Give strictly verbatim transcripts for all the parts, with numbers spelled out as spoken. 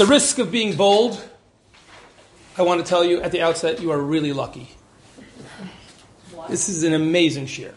the risk of being bold, I want to tell you at the outset, you are really lucky. This is an amazing shir.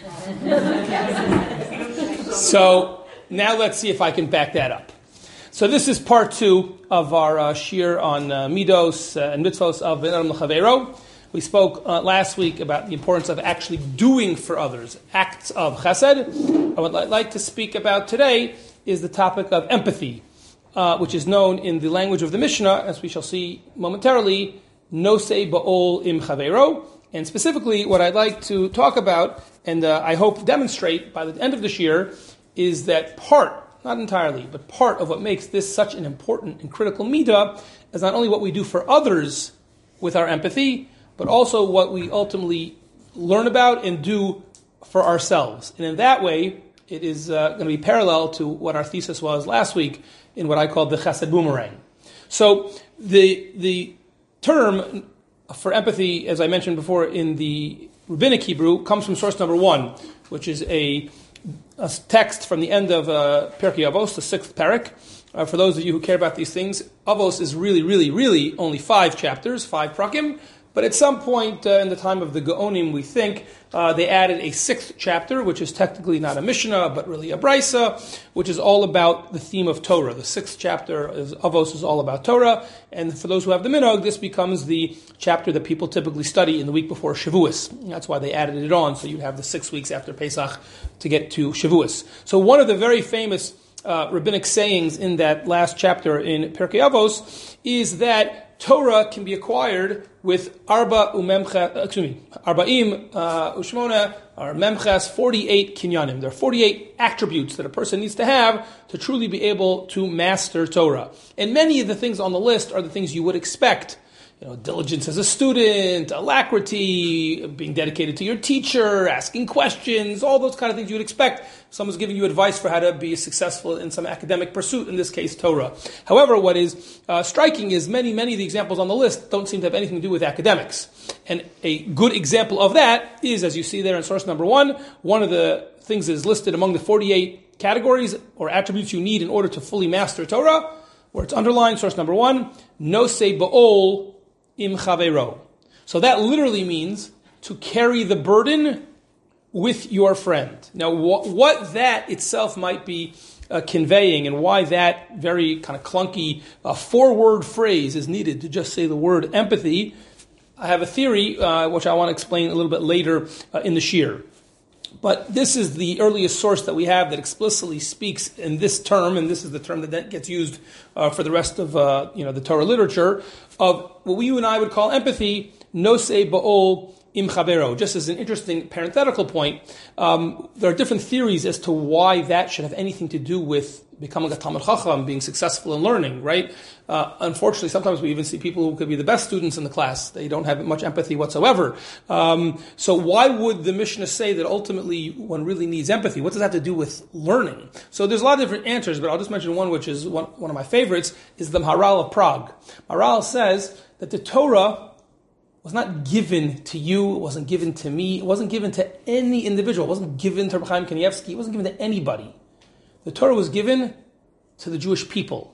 So now let's see if I can back that up. So this is part two of our uh, shir on uh, midos uh, and mitzvos of Ben Adam L'Chavero. We spoke uh, last week about the importance of actually doing for others, acts of chesed. What I'd like to speak about today is the topic of empathy, uh, which is known in the language of the Mishnah, as we shall see momentarily, nosei ba'ol im chavero. And specifically, what I'd like to talk about, and uh, I hope demonstrate by the end of this year, is that part, not entirely, but part of what makes this such an important and critical midah is not only what we do for others with our empathy, but also what we ultimately learn about and do for ourselves. And in that way, it is uh, going to be parallel to what our thesis was last week in what I called the chesed boomerang. So the the term for empathy, as I mentioned before in the rabbinic Hebrew, comes from source number one, which is a, a text from the end of uh, Pirkei Avos, the sixth parak. Uh, for those of you who care about these things, Avos is really, really, really only five chapters, five prakim. But at some point uh, in the time of the Gaonim, we think, uh, they added a sixth chapter, which is technically not a Mishnah, but really a Brisa, which is all about the theme of Torah. The sixth chapter of Avos is all about Torah. And for those who have the Minog, this becomes the chapter that people typically study in the week before Shavuos. That's why they added it on, so you'd have the six weeks after Pesach to get to Shavuos. So one of the very famous uh, rabbinic sayings in that last chapter in Pirkei Avos is that Torah can be acquired with arba umemcha, excuse me, arbaim uh, ushmona or memchas, forty-eight kinyanim. There are forty-eight attributes that a person needs to have to truly be able to master Torah. And many of the things on the list are the things you would expect. You know, diligence as a student, alacrity, being dedicated to your teacher, asking questions, all those kind of things you would expect. Someone's giving you advice for how to be successful in some academic pursuit, in this case, Torah. However, what is uh, striking is many, many of the examples on the list don't seem to have anything to do with academics. And a good example of that is, as you see there in source number one, one of the things that is listed among the forty-eight categories or attributes you need in order to fully master Torah, where it's underlined, source number one, nosei ba'ol im chavero. So that literally means to carry the burden with your friend. Now, wh- what that itself might be uh, conveying and why that very kind of clunky uh, four-word phrase is needed to just say the word empathy, I have a theory, uh, which I want to explain a little bit later uh, in the shir. But this is the earliest source that we have that explicitly speaks in this term, and this is the term that then gets used uh, for the rest of uh, you know the Torah literature, of what we, you and I would call empathy, nosei ba'ol im chavero. Just as an interesting parenthetical point, um, there are different theories as to why that should have anything to do with becoming a Talmid Chacham, being successful in learning, right? Uh, unfortunately, sometimes we even see people who could be the best students in the class. They don't have much empathy whatsoever. Um, so why would the Mishnah say that ultimately one really needs empathy? What does that have to do with learning? So there's a lot of different answers, but I'll just mention one, which is one, one of my favorites, is the Maharal of Prague. Maharal says that the Torah was not given to you, it wasn't given to me, it wasn't given to any individual, it wasn't given to Reb Chaim Kanievsky, it wasn't given to anybody. The Torah was given to the Jewish people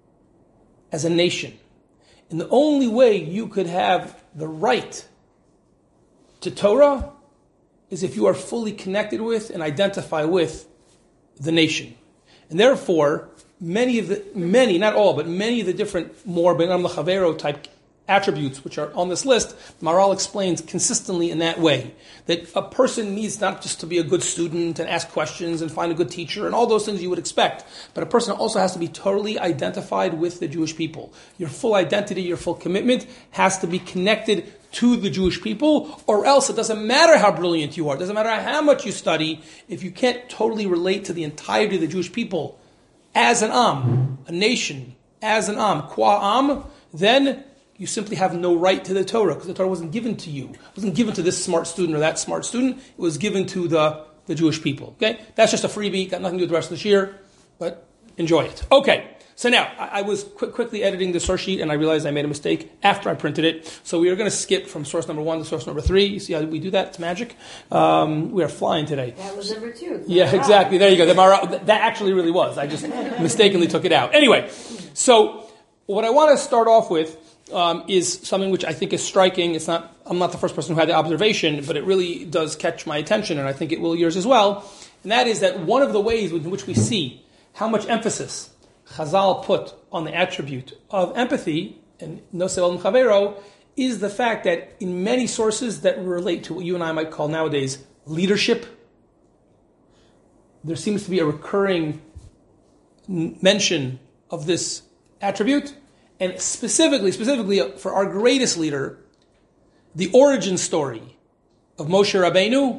as a nation. And the only way you could have the right to Torah is if you are fully connected with and identify with the nation. And therefore, many of the, many, not all, but many of the different more Ben Adam L'Chavero type attributes which are on this list, Maharal explains consistently in that way, that a person needs not just to be a good student and ask questions and find a good teacher and all those things you would expect, but a person also has to be totally identified with the Jewish people. Your full identity, your full commitment has to be connected to the Jewish people, or else it doesn't matter how brilliant you are, it doesn't matter how much you study, if you can't totally relate to the entirety of the Jewish people as an Am, a nation, as an Am, qua Am, then you simply have no right to the Torah, because the Torah wasn't given to you. It wasn't given to this smart student or that smart student. It was given to the, the Jewish people. Okay? That's just a freebie. Got nothing to do with the rest of the year, but enjoy it. Okay. So now, I, I was quick, quickly editing the source sheet, and I realized I made a mistake after I printed it. So we are going to skip from source number one to source number three. You see how we do that? It's magic. Um, we are flying today. That was number two. Yeah, exactly. There you go. The Mara, that actually really was. I just mistakenly took it out. Anyway, so what I want to start off with um, is something which I think is striking. It's not, I'm not the first person who had the observation, but it really does catch my attention, and I think it will yours as well. And that is that one of the ways in which we see how much emphasis Chazal put on the attribute of empathy and Nosei Olam Chavero is the fact that in many sources that relate to what you and I might call nowadays leadership, there seems to be a recurring mention of this attribute, and specifically, specifically for our greatest leader, the origin story of Moshe Rabbeinu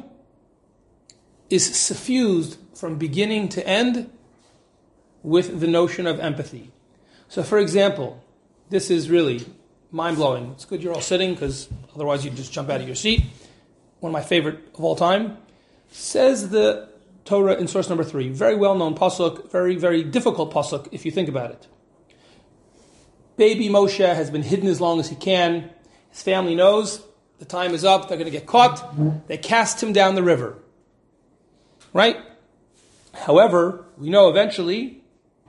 is suffused from beginning to end with the notion of empathy. So, for example, this is really mind-blowing. It's good you're all sitting, because otherwise you'd just jump out of your seat. One of my favorite of all time. Says the Torah in source number three, very well-known pasuk, very, very difficult pasuk if you think about it. Baby Moshe has been hidden as long as he can. His family knows the time is up. They're going to get caught. They cast him down the river. Right? However, we know eventually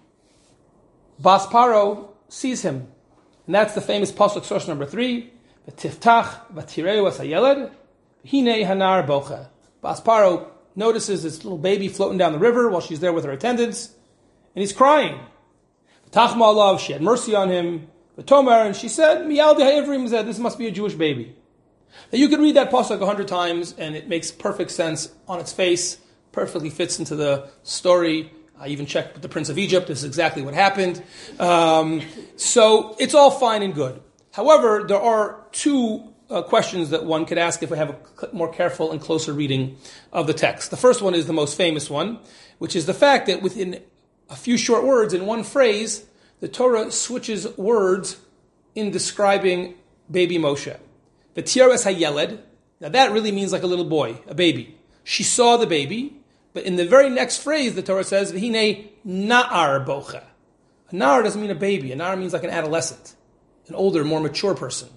Bas Paro sees him. And that's the famous pasuk, source number three. V'tiftach v'tireu es hayeled, v'hinei hanar bocha. Bas Paro notices this little baby floating down the river while she's there with her attendants, and he's crying. Tachma alav, she had mercy on him. V'tomer, and she said, Miyaldi ha'ivrim zeh, this must be a Jewish baby. Now you could read that pasuk a hundred times, and it makes perfect sense on its face, perfectly fits into the story. I even checked with the Prince of Egypt. This is exactly what happened. Um, so it's all fine and good. However, there are two uh, questions that one could ask if we have a more careful and closer reading of the text. The first one is the most famous one, which is the fact that within a few short words, in one phrase, the Torah switches words in describing baby Moshe. V'tiyar es hayeled. Now that really means like a little boy, a baby. She saw the baby. But in the very next phrase, the Torah says, "V'hinei na'ar bocha." A na'ar doesn't mean a baby. A na'ar means like an adolescent, an older, more mature person.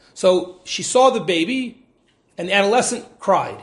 So she saw the baby, and the adolescent cried.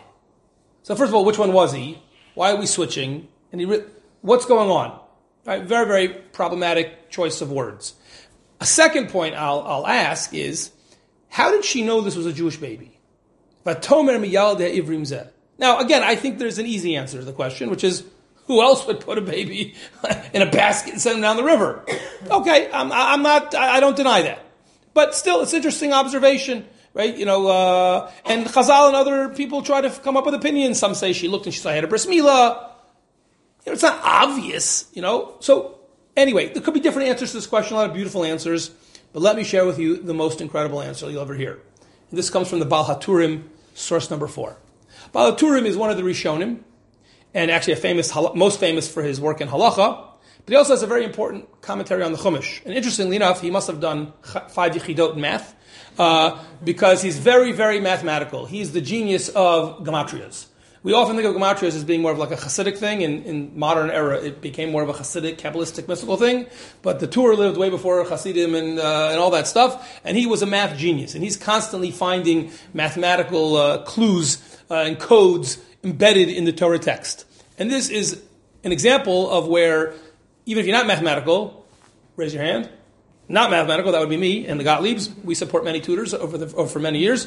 So first of all, which one was he? Why are we switching? And he, re- what's going on? Right, very, very problematic choice of words. A second point I'll, I'll ask is, how did she know this was a Jewish baby? Vatomer miyalde ivrim zeh. Now, again, I think there's an easy answer to the question, which is, who else would put a baby in a basket and send him down the river? Okay, I'm, I'm not, I don't deny that. But still, it's an interesting observation, right? You know, uh, and Chazal and other people try to come up with opinions. Some say she looked and she saw I had a bris milah. You know, it's not obvious, you know. So, anyway, there could be different answers to this question, a lot of beautiful answers. But let me share with you the most incredible answer you'll ever hear. And this comes from the Baal HaTurim, source number four. Baal HaTurim is one of the Rishonim, and actually a famous, most famous for his work in halacha, but he also has a very important commentary on the Chumash. And interestingly enough, he must have done five yechidot in math, uh, because he's very, very mathematical. He's the genius of gematrias. We often think of gematrias as being more of like a Hasidic thing. In, in modern era, it became more of a Hasidic, Kabbalistic, mystical thing. But the Tur lived way before Hasidim and, uh, and all that stuff, and he was a math genius. And he's constantly finding mathematical uh, clues Uh, and codes embedded in the Torah text. And this is an example of where, even if you're not mathematical, raise your hand. Not mathematical, that would be me and the Gottliebs. We support many tutors over the over for many years.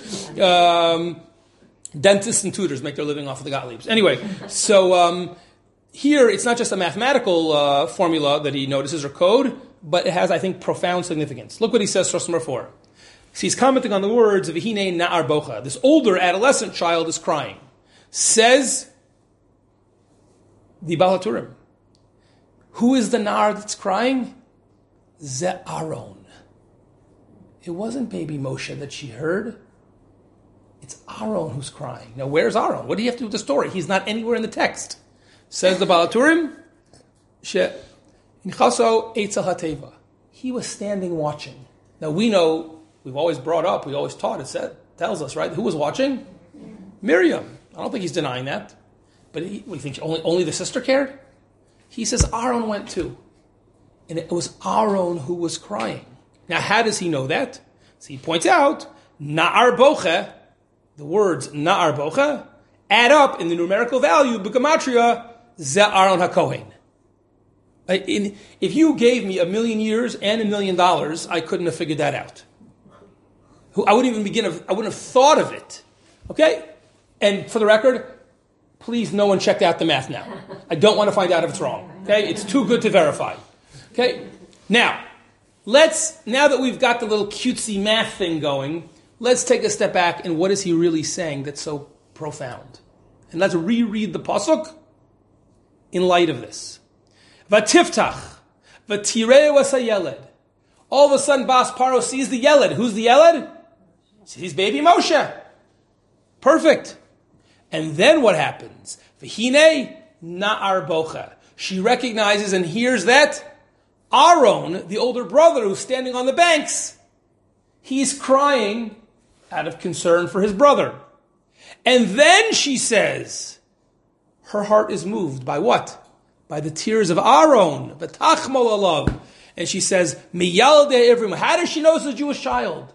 Um, dentists and tutors make their living off of the Gottliebs. Anyway, so um, here it's not just a mathematical uh, formula that he notices or code, but it has, I think, profound significance. Look what he says, source number four. So he's commenting on the words of V'hinei na'ar bocha. This older adolescent child is crying. Says the Baal HaTurim, who is the na'ar that's crying? Ze Aaron. It wasn't baby Moshe that she heard. It's Aaron who's crying. Now, where's Aaron? What do you have to do with the story? He's not anywhere in the text. Says the Baal HaTurim, She Inchaso Eitzel HaTeva. He was standing watching. Now, we know, we've always brought up, we always taught, it said, tells us, right? Who was watching? Miriam. I don't think he's denying that. But he, we think only, only the sister cared? He says Aaron went too. And it was Aaron who was crying. Now, how does he know that? So he points out, Na'ar Boche, the words Na'ar Boche, add up in the numerical value, B'gematria, Ze Aaron HaKohen. I, in, if you gave me a million years and a million dollars, I couldn't have figured that out. I wouldn't even begin. Of, I wouldn't have thought of it. Okay? And for the record, please, no one checked out the math now. I don't want to find out if it's wrong. Okay? It's too good to verify. Okay? Now, let's, now that we've got the little cutesy math thing going, let's take a step back and what is he really saying that's so profound? And let's reread the pasuk in light of this. Vatiftach, vatireu asayeled. All of a sudden, Bas Paro sees the Yeled. Who's the Yeled? Sees baby Moshe. Perfect. And then what happens? V'hinei na'ar bocha. She recognizes and hears that Aaron, the older brother who's standing on the banks, he's crying out of concern for his brother. And then she says, her heart is moved by what? By the tears of Aaron, v'tachmol alav. And she says, Miyalde Ivrim. How does she know it's a Jewish child?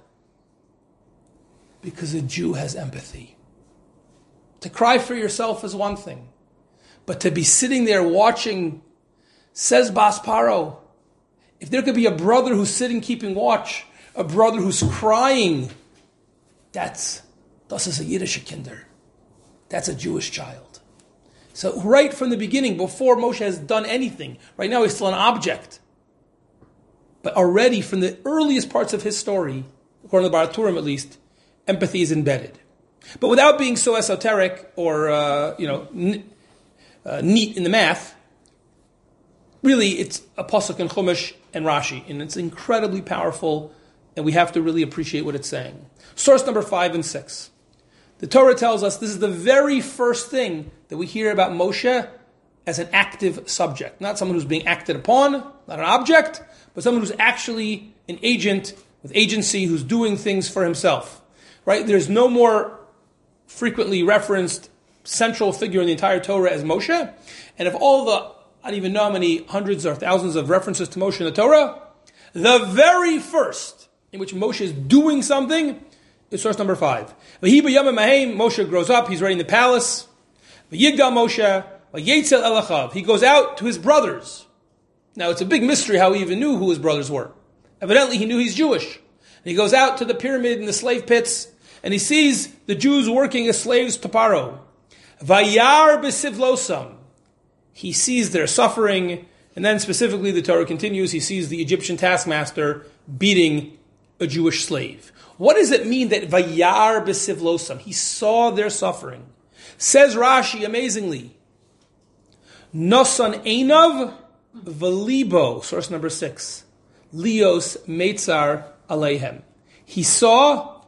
Because a Jew has empathy. To cry for yourself is one thing. But to be sitting there watching, says Bas Paro, if there could be a brother who's sitting keeping watch, a brother who's crying, that's, das is a Yiddish kinder. That's a Jewish child. So right from the beginning, before Moshe has done anything, right now he's still an object. But already from the earliest parts of his story, according to the Barat Turim at least, empathy is embedded. But without being so esoteric or uh, you know n- uh, neat in the math, really it's a pasuk in Chumash and Rashi, and it's incredibly powerful, and we have to really appreciate what it's saying. Source number five and six. The Torah tells us this is the very first thing that we hear about Moshe as an active subject, not someone who's being acted upon, not an object, but someone who's actually an agent with agency, who's doing things for himself. Right? There's no more frequently referenced central figure in the entire Torah as Moshe. And of all the, I don't even know how many hundreds or thousands of references to Moshe in the Torah, the very first in which Moshe is doing something is source number five. V'hi b'yamim hahem, Moshe grows up, he's ready in the palace. V'yigdal Moshe, v'yetzel el achav, he goes out to his brothers. Now, it's a big mystery how he even knew who his brothers were. Evidently, he knew he's Jewish. And he goes out to the pyramid and the slave pits, and he sees the Jews working as slaves to Paro. Vayar b'sivlosam. He sees their suffering, and then specifically the Torah continues, he sees the Egyptian taskmaster beating a Jewish slave. What does it mean that Vayar b'sivlosam? He saw their suffering. Says Rashi, amazingly, Nosan einav Valibo, source number six. Lios Meitzar Aleihem. He saw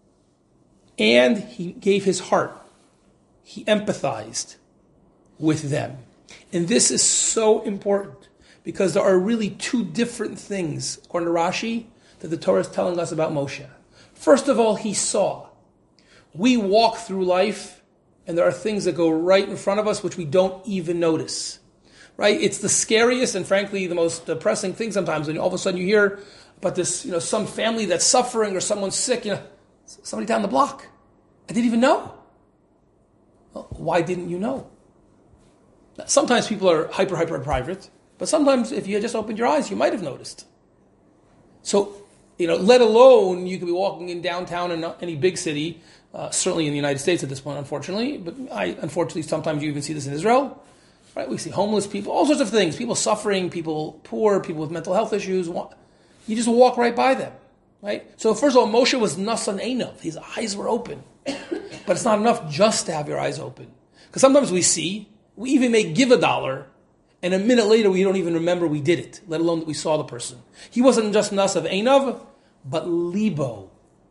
and he gave his heart. He empathized with them. And this is so important because there are really two different things, according to Rashi, that the Torah is telling us about Moshe. First of all, he saw. We walk through life and there are things that go right in front of us which we don't even notice. Right? It's the scariest and frankly the most depressing thing sometimes when all of a sudden you hear about this, you know, some family that's suffering or someone's sick, you know, somebody down the block. I didn't even know. Well, why didn't you know? Sometimes people are hyper, hyper private, but sometimes if you had just opened your eyes, you might have noticed. So, you know, let alone you could be walking in downtown in any big city, uh, certainly in the United States at this point, unfortunately, but I, unfortunately, sometimes you even see this in Israel. Right? We see homeless people, all sorts of things, people suffering, people poor, people with mental health issues. You just walk right by them. Right? So first of all, Moshe was nasan einav. His eyes were open. But it's not enough just to have your eyes open. Because sometimes we see, we even may give a dollar, and a minute later we don't even remember we did it, let alone that we saw the person. He wasn't just nasav einav, but libo,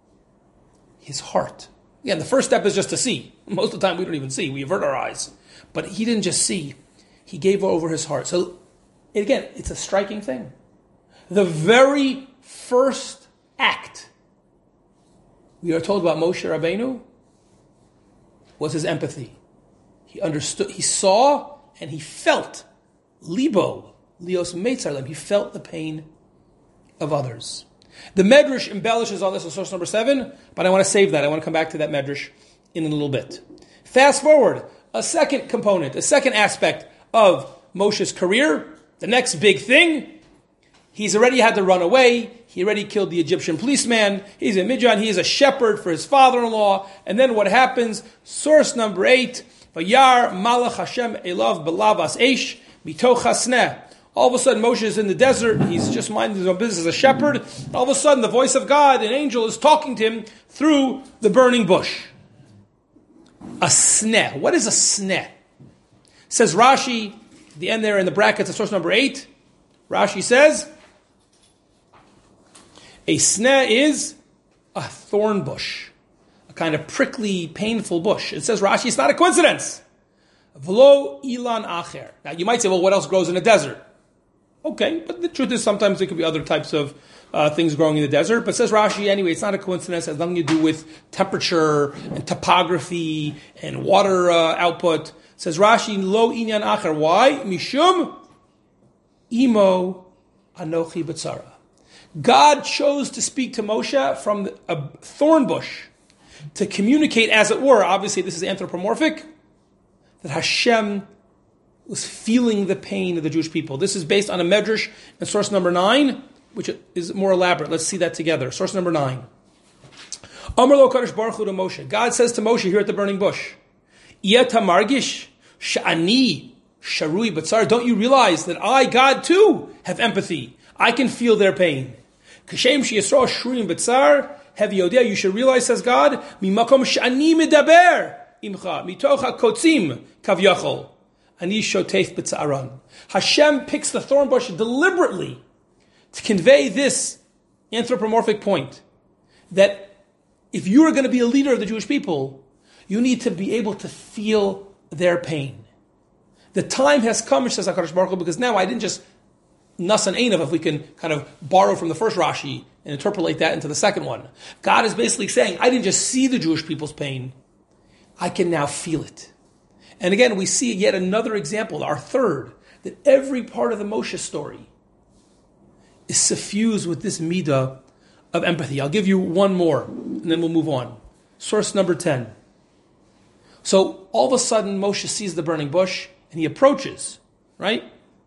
his heart. Again, the first step is just to see. Most of the time we don't even see. We avert our eyes. But he didn't just see. He gave over his heart. So, again, it's a striking thing. The very first act we are told about Moshe Rabbeinu was his empathy. He understood, he saw, and he felt. Libo, Lios Meitzarlem. He felt the pain of others. The Medrash embellishes on this in source number seven, but I want to save that. I want to come back to that Medrash in a little bit. Fast forward, a second component, a second aspect of Moshe's career The next big thing, he's already had to run away. He already killed the Egyptian policeman. He's in Midian. He is a shepherd for his father-in-law. And then what happens? Source number eight, Vayar Malach Hashem Elav Belavas Eish Mitoch Hasneh. All of a sudden, Moshe is in the desert. He's just minding his own business as a shepherd. All of a sudden, the voice of God, an angel, is talking to him through the burning bush. A sneh. What is a sneh? Says Rashi, at the end there in the brackets of source number eight, Rashi says, a sneh is a thorn bush, a kind of prickly, painful bush. It says Rashi, it's not a coincidence. V'lo ilan acher. Now you might say, well, what else grows in the desert? Okay, but the truth is sometimes there could be other types of uh, things growing in the desert. But says Rashi, anyway, it's not a coincidence. It has nothing to do with temperature and topography and water uh, output. Says Rashi, lo inyan acher. Why? Mishum imo anochi b'tzara. God chose to speak to Moshe from a thorn bush to communicate, as it were, obviously this is anthropomorphic, that Hashem was feeling the pain of the Jewish people. This is based on a medrash in source number nine, which is more elaborate. Let's see that together. Source number nine. Amar lo Kadosh Baruch Hu to Moshe. God says to Moshe here at the burning bush, Yeta margish sha'ani sharui batzar. Don't you realize that I, God, too, have empathy? I can feel their pain. Kashem she'yisrael shruim batzar. Heavy Yodea, you should realize, says God, mimakom sha'ani medaber imcha mitocha kotzim kavyachol. Ani shotef b'tzaran. Hashem picks the thorn bush deliberately to convey this anthropomorphic point that if you are going to be a leader of the Jewish people, you need to be able to feel their pain. The time has come, says HaKadosh Baruch Hu, because now I didn't just nas and einav, if we can kind of borrow from the first Rashi and interpolate that into the second one. God is basically saying, I didn't just see the Jewish people's pain, I can now feel it. And again, we see yet another example, our third, that every part of the Moshe story is suffused with this midah of empathy. I'll give you one more, and then we'll move on. Source number ten. So all of a sudden, Moshe sees the burning bush, and he approaches, right?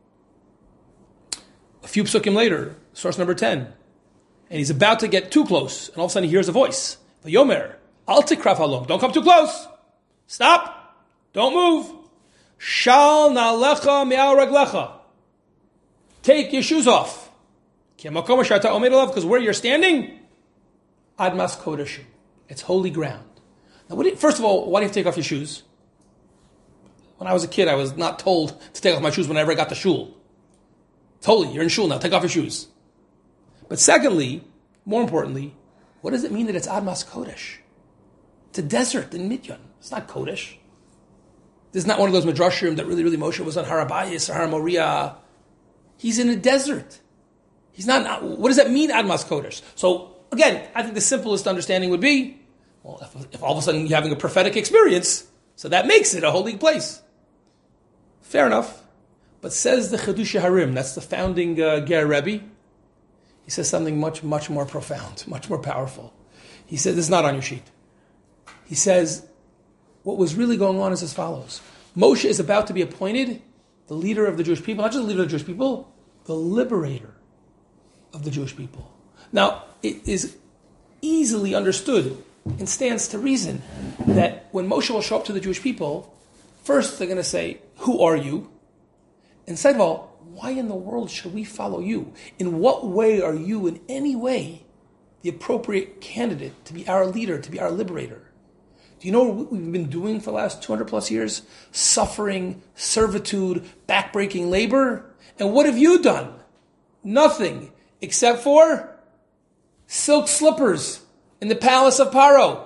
A few psukim later, source number ten. And he's about to get too close, and all of a sudden he hears a voice. Vayomer, al tikrav halom. Don't come too close. Stop. Don't move. Shal na'alecha me'al raglecha. Take your shoes off. Because where you're standing, admas kodesh. It's holy ground. Now, what do you, first of all, why do you have to take off your shoes? When I was a kid, I was not told to take off my shoes whenever I got to shul. It's holy. You're in shul now. Take off your shoes. But secondly, more importantly, what does it mean that it's admas kodesh? It's a desert in Midian. It's not kodesh. This is not one of those midrashim that really, really Moshe was on Har Habayis or Har Moriah. He's in a desert. He's not, what does that mean, Admas Kodesh? So, again, I think the simplest understanding would be, well, if, if all of a sudden you're having a prophetic experience, so that makes it a holy place. Fair enough. But says the Chiddushei Harim, that's the founding uh, Ger Rebbe, he says something much, much more profound, much more powerful. He says, this is not on your sheet. He says, what was really going on is as follows. Moshe is about to be appointed the leader of the Jewish people, not just the leader of the Jewish people, the liberator of the Jewish people. Now, it is easily understood and stands to reason that when Moshe will show up to the Jewish people, first they're going to say, who are you? And second of all, why in the world should we follow you? In what way are you in any way the appropriate candidate to be our leader, to be our liberator? Do you know what we've been doing for the last two hundred plus years? Suffering, servitude, backbreaking labor. And what have you done? Nothing, except for silk slippers in the palace of Paro.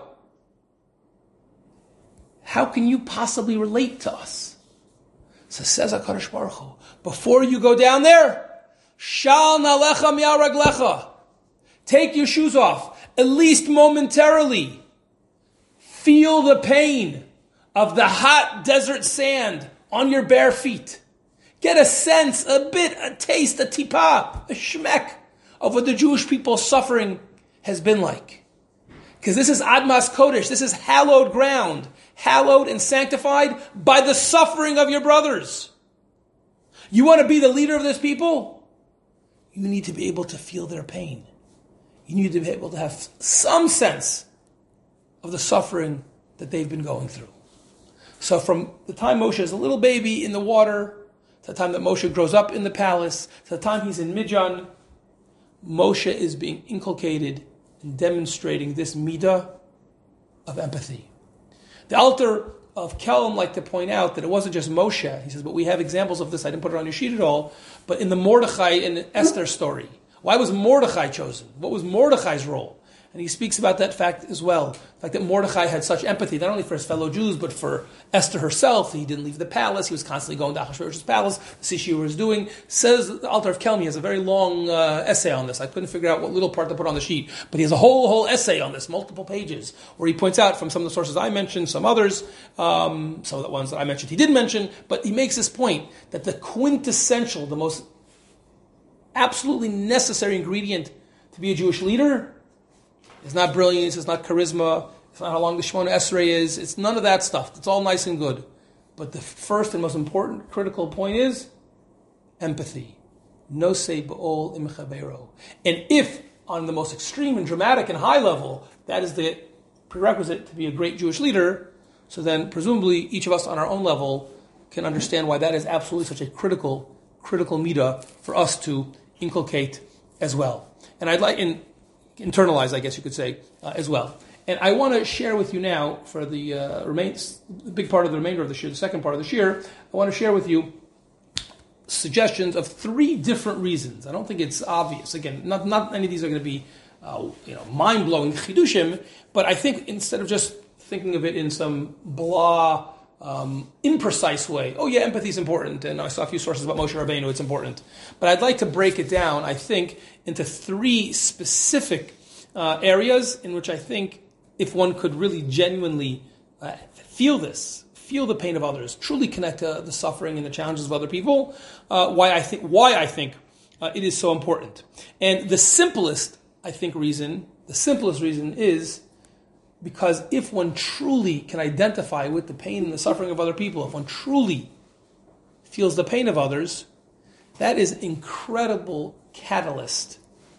How can you possibly relate to us? So says HaKadosh Baruch Hu, before you go down there, shal na'alecha mi'al raglecha. Take your shoes off, at least momentarily. Feel the pain of the hot desert sand on your bare feet. Get a sense, a bit, a taste, a tipah, a shmek of what the Jewish people's suffering has been like. Because this is Admas Kodesh, this is hallowed ground, hallowed and sanctified by the suffering of your brothers. You want to be the leader of this people? You need to be able to feel their pain. You need to be able to have some sense of the suffering that they've been going through. So from the time Moshe is a little baby in the water, to the time that Moshe grows up in the palace, to the time he's in Midjan, Moshe is being inculcated and demonstrating this midah of empathy. The Alter of Kelm like to point out that it wasn't just Moshe. He says, but we have examples of this. I didn't put it on your sheet at all. But in the Mordechai and Esther story, why was Mordechai chosen? What was Mordechai's role? And he speaks about that fact as well. The fact that Mordechai had such empathy, not only for his fellow Jews, but for Esther herself. He didn't leave the palace. He was constantly going to Achashverosh's palace to see what she was doing. Says the Alter of Kelm, he has a very long uh, essay on this. I couldn't figure out what little part to put on the sheet. But he has a whole, whole essay on this, multiple pages, where he points out from some of the sources I mentioned, some others, um, some of the ones that I mentioned he did mention, but he makes this point that the quintessential, the most absolutely necessary ingredient to be a Jewish leader it's not brilliance, it's not charisma, it's not how long the Shemona Esrei is, it's none of that stuff. It's all nice and good. But the first and most important, critical point is empathy. Nosei b'ol im chavero. And if, on the most extreme and dramatic and high level, that is the prerequisite to be a great Jewish leader, so then presumably each of us on our own level can understand why that is absolutely such a critical, critical midah for us to inculcate as well. And I'd like... in internalize, I guess you could say, uh, as well. And I want to share with you now, for the uh, remains, the big part of the remainder of the shir, the second part of the shir, I want to share with you suggestions of three different reasons. I don't think it's obvious. Again, not, not any of these are going to be uh, you know, mind-blowing chidushim, but I think instead of just thinking of it in some blah, um, imprecise way, oh yeah, empathy is important, and I saw a few sources about Moshe Rabbeinu, it's important. But I'd like to break it down, I think, into three specific uh, areas in which I think if one could really genuinely uh, feel this, feel the pain of others, truly connect to the suffering and the challenges of other people, uh, why I think why I think uh, it is so important. And the simplest, I think, reason, the simplest reason is because if one truly can identify with the pain and the suffering of other people, if one truly feels the pain of others, that is an incredible catalyst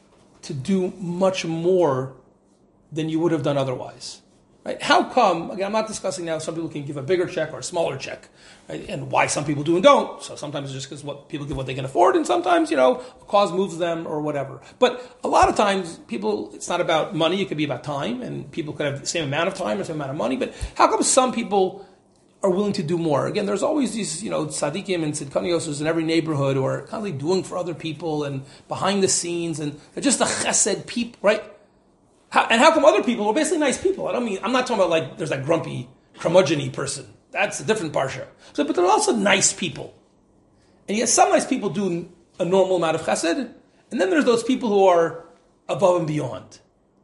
to do much more than you would have done otherwise. Right? How come, again, I'm not discussing now some people can give a bigger check or a smaller check, right? And why some people do and don't. So sometimes it's just because what people give what they can afford, and sometimes, you know, a cause moves them or whatever. But a lot of times people, it's not about money, it could be about time, and people could have the same amount of time or the same amount of money. But how come some people are willing to do more? Again, there's always these, you know, tzaddikim and tzidkanios in every neighborhood who are constantly doing for other people and behind the scenes, and they're just the chesed people, right? How, and how come other people are basically nice people? I don't mean, I'm not talking about like, there's that grumpy, curmudgeon-y person. That's a different parsha. So, but there are also nice people. And yet some nice people do a normal amount of chesed, and then there's those people who are above and beyond.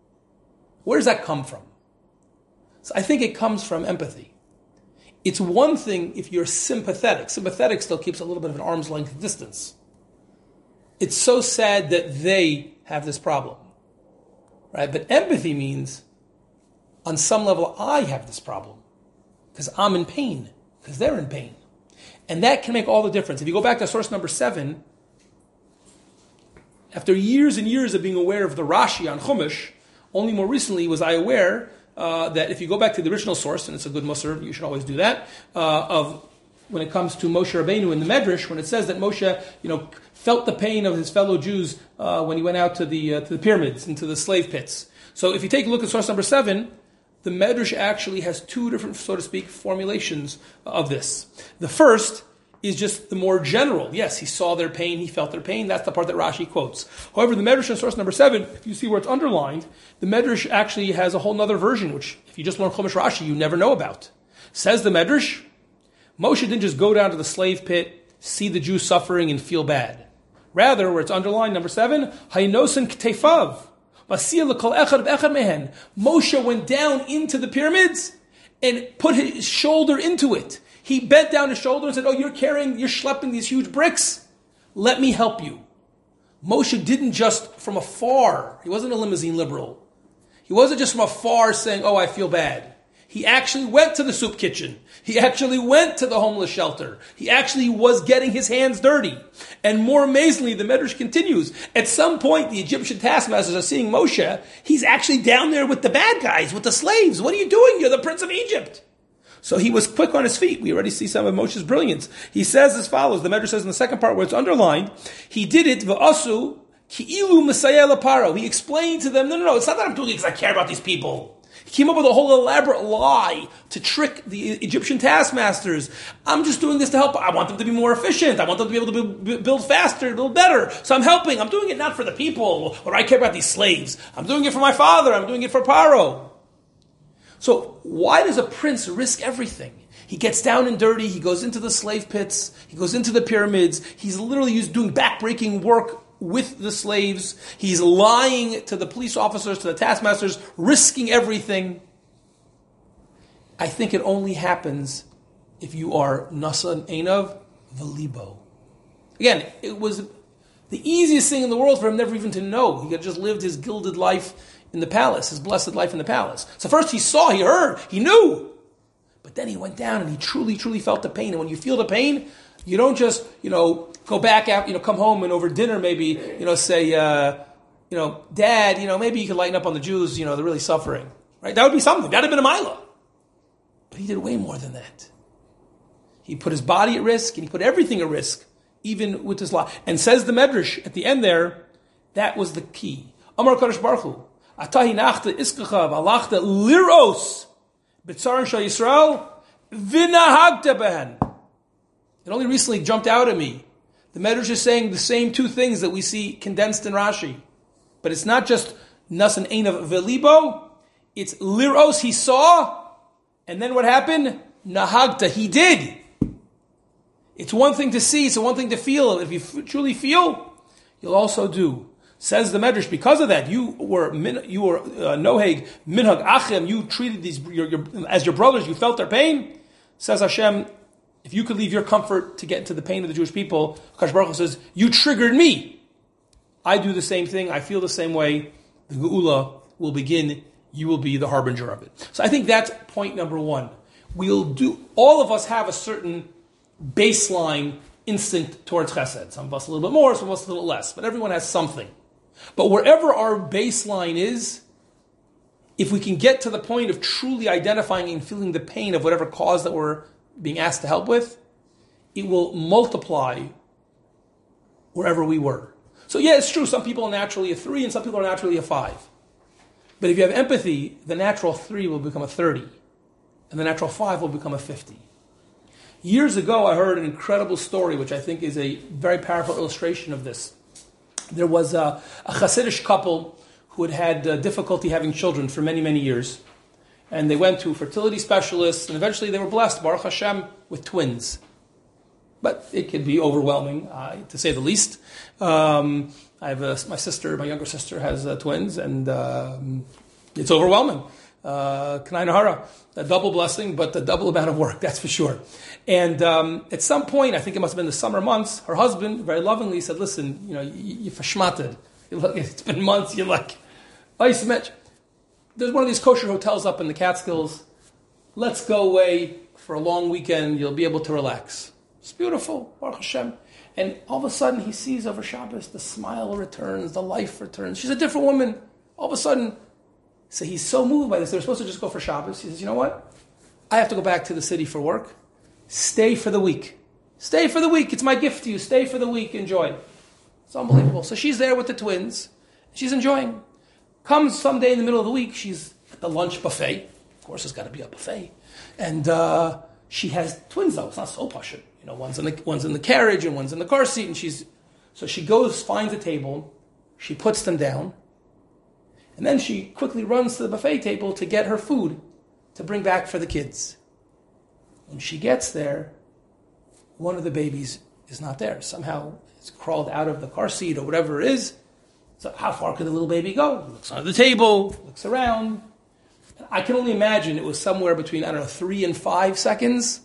Where does that come from? So I think it comes from empathy. It's one thing if you're sympathetic. Sympathetic still keeps a little bit of an arm's length distance. It's so sad that they have this problem. Right? But empathy means, on some level, I have this problem. Because I'm in pain. Because they're in pain. And that can make all the difference. If you go back to source number seven, after years and years of being aware of the Rashi on Chumash, only more recently was I aware uh, that if you go back to the original source, and it's a good musar, you should always do that, uh, of when it comes to Moshe Rabbeinu in the Medrash, when it says that Moshe, you know, felt the pain of his fellow Jews uh, when he went out to the uh, to the pyramids, into the slave pits. So if you take a look at source number seven, the Medrash actually has two different, so to speak, formulations of this. The first is just the more general. Yes, he saw their pain, he felt their pain. That's the part that Rashi quotes. However, the Medrash in source number seven, if you see where it's underlined, the Medrash actually has a whole other version, which if you just learn Chumash Rashi, you never know about. Says the Medrash, Moshe didn't just go down to the slave pit, see the Jews suffering, and feel bad. Rather, where it's underlined, number seven, Haynosen Ktefav, Vasiyah L'Kol Echad B'Echad Mehen. Moshe went down into the pyramids and put his shoulder into it. He bent down his shoulder and said, oh, you're carrying, you're schlepping these huge bricks. Let me help you. Moshe didn't just from afar, he wasn't a limousine liberal. He wasn't just from afar saying, oh, I feel bad. He actually went to the soup kitchen. He actually went to the homeless shelter. He actually was getting his hands dirty. And more amazingly, the Medrash continues. At some point, the Egyptian taskmasters are seeing Moshe. He's actually down there with the bad guys, with the slaves. What are you doing? You're the Prince of Egypt. So he was quick on his feet. We already see some of Moshe's brilliance. He says as follows. The Medrash says in the second part where it's underlined, he did it, v'asu ki'ilu Messiah laparo. He explained to them, no, no, no, it's not that I'm doing it because I care about these people. He came up with a whole elaborate lie to trick the Egyptian taskmasters. I'm just doing this to help. I want them to be more efficient. I want them to be able to build faster, build better. So I'm helping. I'm doing it not for the people, or I care about these slaves. I'm doing it for my father. I'm doing it for Paro. So why does a prince risk everything? He gets down and dirty. He goes into the slave pits. He goes into the pyramids. He's literally used doing backbreaking work with the slaves. He's lying to the police officers, to the taskmasters, risking everything. I think it only happens if you are Nasa Einav Velibo. Again, it was the easiest thing in the world for him never even to know. He had just lived his gilded life in the palace, his blessed life in the palace. So first he saw, he heard, he knew. But then he went down and he truly, truly felt the pain. And when you feel the pain, you don't just, you know, go back out, you know, come home and over dinner maybe, you know, say, uh, you know, Dad, you know, maybe you could lighten up on the Jews, you know, they're really suffering. Right? That would be something. That would have been a milah. But he did way more than that. He put his body at risk and he put everything at risk, even with his life. And says the Medrash at the end there, that was the key. Amar Kadosh Baruch Hu, Atahi nachta iskachav alachta liros b'tzaron shel Yisrael v'nahagta behen. It only recently jumped out at me. The Medrash is saying the same two things that we see condensed in Rashi. But it's not just nas and einav velibo. It's liros, he saw. And then what happened? Nahagta, he did. It's one thing to see, it's one thing to feel. If you f- truly feel, you'll also do. Says the Medrash, because of that, you were min, you were uh, noheg minhag achem. You treated these your, your, as your brothers. You felt their pain. Says Hashem, if you could leave your comfort to get into the pain of the Jewish people, Kadosh Baruch Hu says, you triggered me. I do the same thing. I feel the same way. The Geula will begin. You will be the harbinger of it. So I think that's point number one. We'll do. All of us have a certain baseline instinct towards chesed. Some of us a little bit more, some of us a little less, but everyone has something. But wherever our baseline is, if we can get to the point of truly identifying and feeling the pain of whatever cause that we're being asked to help with, it will multiply wherever we were. So yeah, it's true, some people are naturally a three and some people are naturally a five. But if you have empathy, the natural three will become a thirty. And the natural five will become a fifty. Years ago, I heard an incredible story, which I think is a very powerful illustration of this. There was a, a Hasidic couple who had had uh, difficulty having children for many, many years. And they went to fertility specialists, and eventually they were blessed, Baruch Hashem, with twins. But it could be overwhelming, uh, to say the least. Um, I have a, my sister, my younger sister has uh, twins, and um, it's overwhelming. Uh, Kanai Nahara, a double blessing, but a double amount of work, that's for sure. And um, at some point, I think it must have been the summer months, her husband very lovingly said, listen, you know, you, you fashmated. It's been months, you're like, ice match. There's one of these kosher hotels up in the Catskills. Let's go away for a long weekend, you'll be able to relax. It's beautiful, Baruch Hashem. And all of a sudden, he sees over Shabbos, the smile returns, the life returns. She's a different woman. All of a sudden, so he's so moved by this. They were supposed to just go for Shabbos. He says, you know what? I have to go back to the city for work. Stay for the week. Stay for the week. It's my gift to you. Stay for the week. Enjoy. It's unbelievable. So she's there with the twins. She's enjoying. Comes someday in the middle of the week, she's at the lunch buffet. Of course, there's got to be a buffet. And uh, she has twins, though. It's not so pashut. You know, one's in the one's in the carriage and one's in the car seat. And she's so she goes, finds a table. She puts them down. And then she quickly runs to the buffet table to get her food to bring back for the kids. When she gets there, one of the babies is not there. Somehow it's crawled out of the car seat or whatever it is. So how far could the little baby go? Looks under the table, looks around. I can only imagine it was somewhere between, I don't know, three and five seconds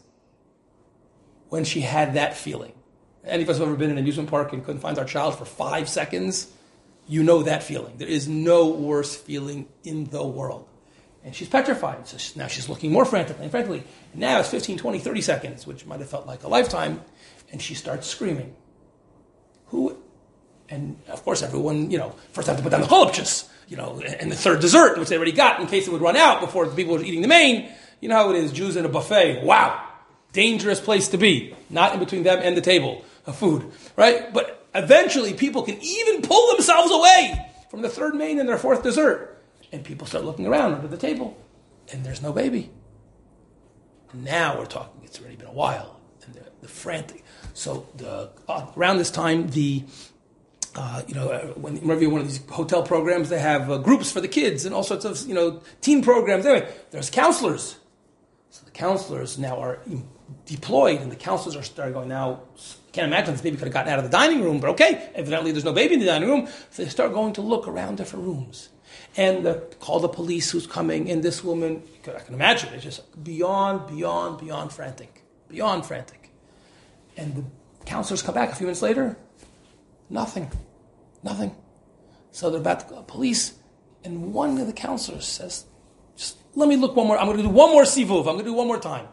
when she had that feeling. Any of us who have ever been in an amusement park and couldn't find our child for five seconds, you know that feeling. There is no worse feeling in the world. And she's petrified. So she, now she's looking more frantically and frantically. And now it's fifteen, twenty, thirty seconds, which might have felt like a lifetime. And she starts screaming. Who? And of course, everyone, you know, first have to put down the cholupchus, you know, and the third dessert, which they already got in case it would run out before the people were eating the main. You know how it is, Jews in a buffet. Wow. Dangerous place to be. Not in between them and the table of food, right? But eventually people can even pull themselves away from the third main and their fourth dessert. And people start looking around under the table, and there's no baby. And now we're talking, it's already been a while, and the, the frantic. So the, uh, around this time, the uh, you know, uh, when, whenever you're one of these hotel programs, they have uh, groups for the kids and all sorts of, you know, teen programs. Anyway, there's counselors. So the counselors now are deployed, and the counselors are starting going, now, I can't imagine this baby could have gotten out of the dining room, but okay, evidently there's no baby in the dining room. So they start going to look around different rooms. And the, call the police who's coming, and this woman, I can imagine, it's just beyond, beyond, beyond frantic. Beyond frantic. And the counselors come back a few minutes later, nothing. Nothing. So they're about to call the police, and one of the counselors says, just let me look one more, I'm going to do one more sivuv, I'm going to do one more time.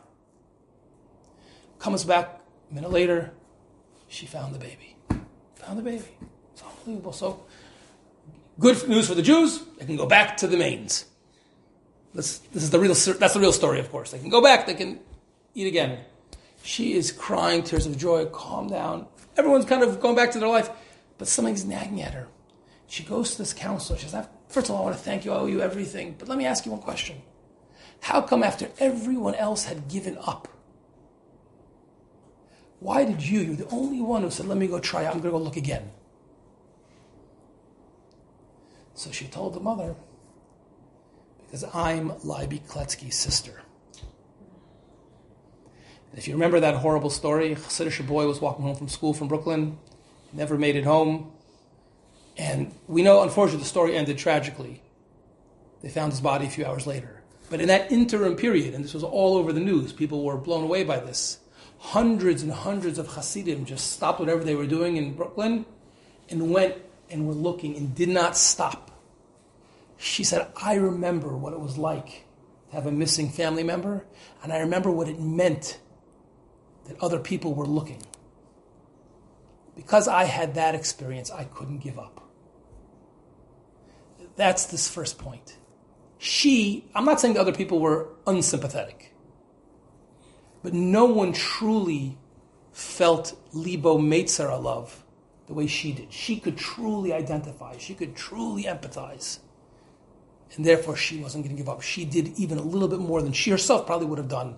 Comes back a minute later, she found the baby. Found the baby. It's unbelievable. So, good news for the Jews, they can go back to the mains. This, this is the real, that's the real story, of course. They can go back, they can eat again. She is crying tears of joy, calm down. Everyone's kind of going back to their life, but something's nagging at her. She goes to this counselor, she says, first of all, I want to thank you, I owe you everything, but let me ask you one question. How come after everyone else had given up, why did you, you're the only one who said, let me go try, I'm going to go look again? So she told the mother, because I'm Leiby Kletzky's sister. And if you remember that horrible story, a Chassidish boy was walking home from school from Brooklyn, never made it home. And we know, unfortunately, the story ended tragically. They found his body a few hours later. But in that interim period, and this was all over the news, people were blown away by this, hundreds and hundreds of Hasidim just stopped whatever they were doing in Brooklyn and went and were looking and did not stop. She said, I remember what it was like to have a missing family member, and I remember what it meant that other people were looking. Because I had that experience, I couldn't give up. That's this first point. She, I'm not saying the other people were unsympathetic, but no one truly felt libo meitzara love the way she did. She could truly identify. She could truly empathize. And therefore, she wasn't going to give up. She did even a little bit more than she herself probably would have done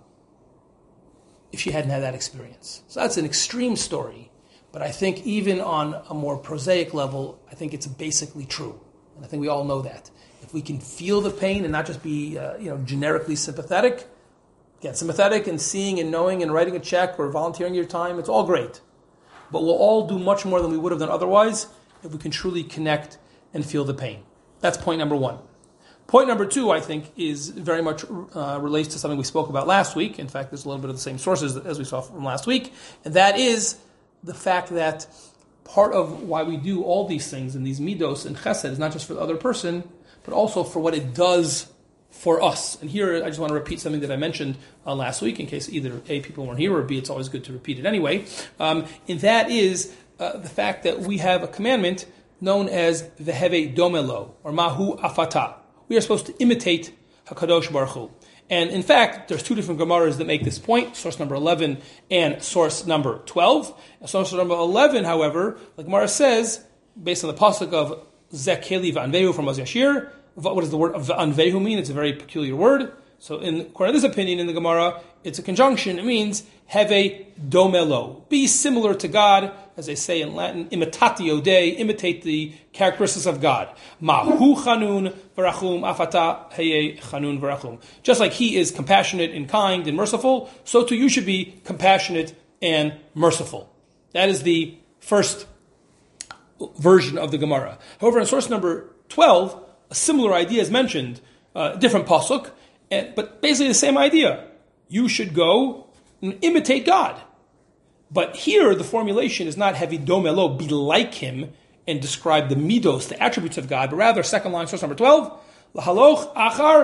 if she hadn't had that experience. So that's an extreme story. But I think even on a more prosaic level, I think it's basically true. And I think we all know that. If we can feel the pain and not just be uh, you know, generically sympathetic, get sympathetic and seeing and knowing and writing a check or volunteering your time, it's all great. But we'll all do much more than we would have done otherwise if we can truly connect and feel the pain. That's point number one. Point number two, I think, is very much uh, relates to something we spoke about last week. In fact, there's a little bit of the same sources as we saw from last week. And that is the fact that part of why we do all these things in these midos and chesed is not just for the other person, but also for what it does for us. And here I just want to repeat something that I mentioned uh, last week in case either A, people weren't here, or B, it's always good to repeat it anyway. Um, and that is uh, the fact that we have a commandment known as veheve domelo, or mahu afata. We are supposed to imitate HaKadosh Baruch Hu. And in fact, there's two different Gemaras that make this point, source number eleven and source number twelve. And source number eleven, however, the Gemara says, based on the pasuk of Zekeli v'anvehu from Ozyashir, what does the word v'anvehu mean? It's a very peculiar word. So in, according to this opinion in the Gemara, it's a conjunction. It means heve domelo. Be similar to God, as they say in Latin, imitatio Dei, imitate the characteristics of God. Mahu chanun v'rachum afata heye chanun v'rachum. Just like He is compassionate and kind and merciful, so too you should be compassionate and merciful. That is the first version of the Gemara. However, in source number twelve, a similar idea is mentioned, uh, different pasuk, and, but basically the same idea. You should go and imitate God. But here, the formulation is not heavy domelo, be like Him, and describe the midos, the attributes of God, but rather, second line, source number twelve, lahaloch achar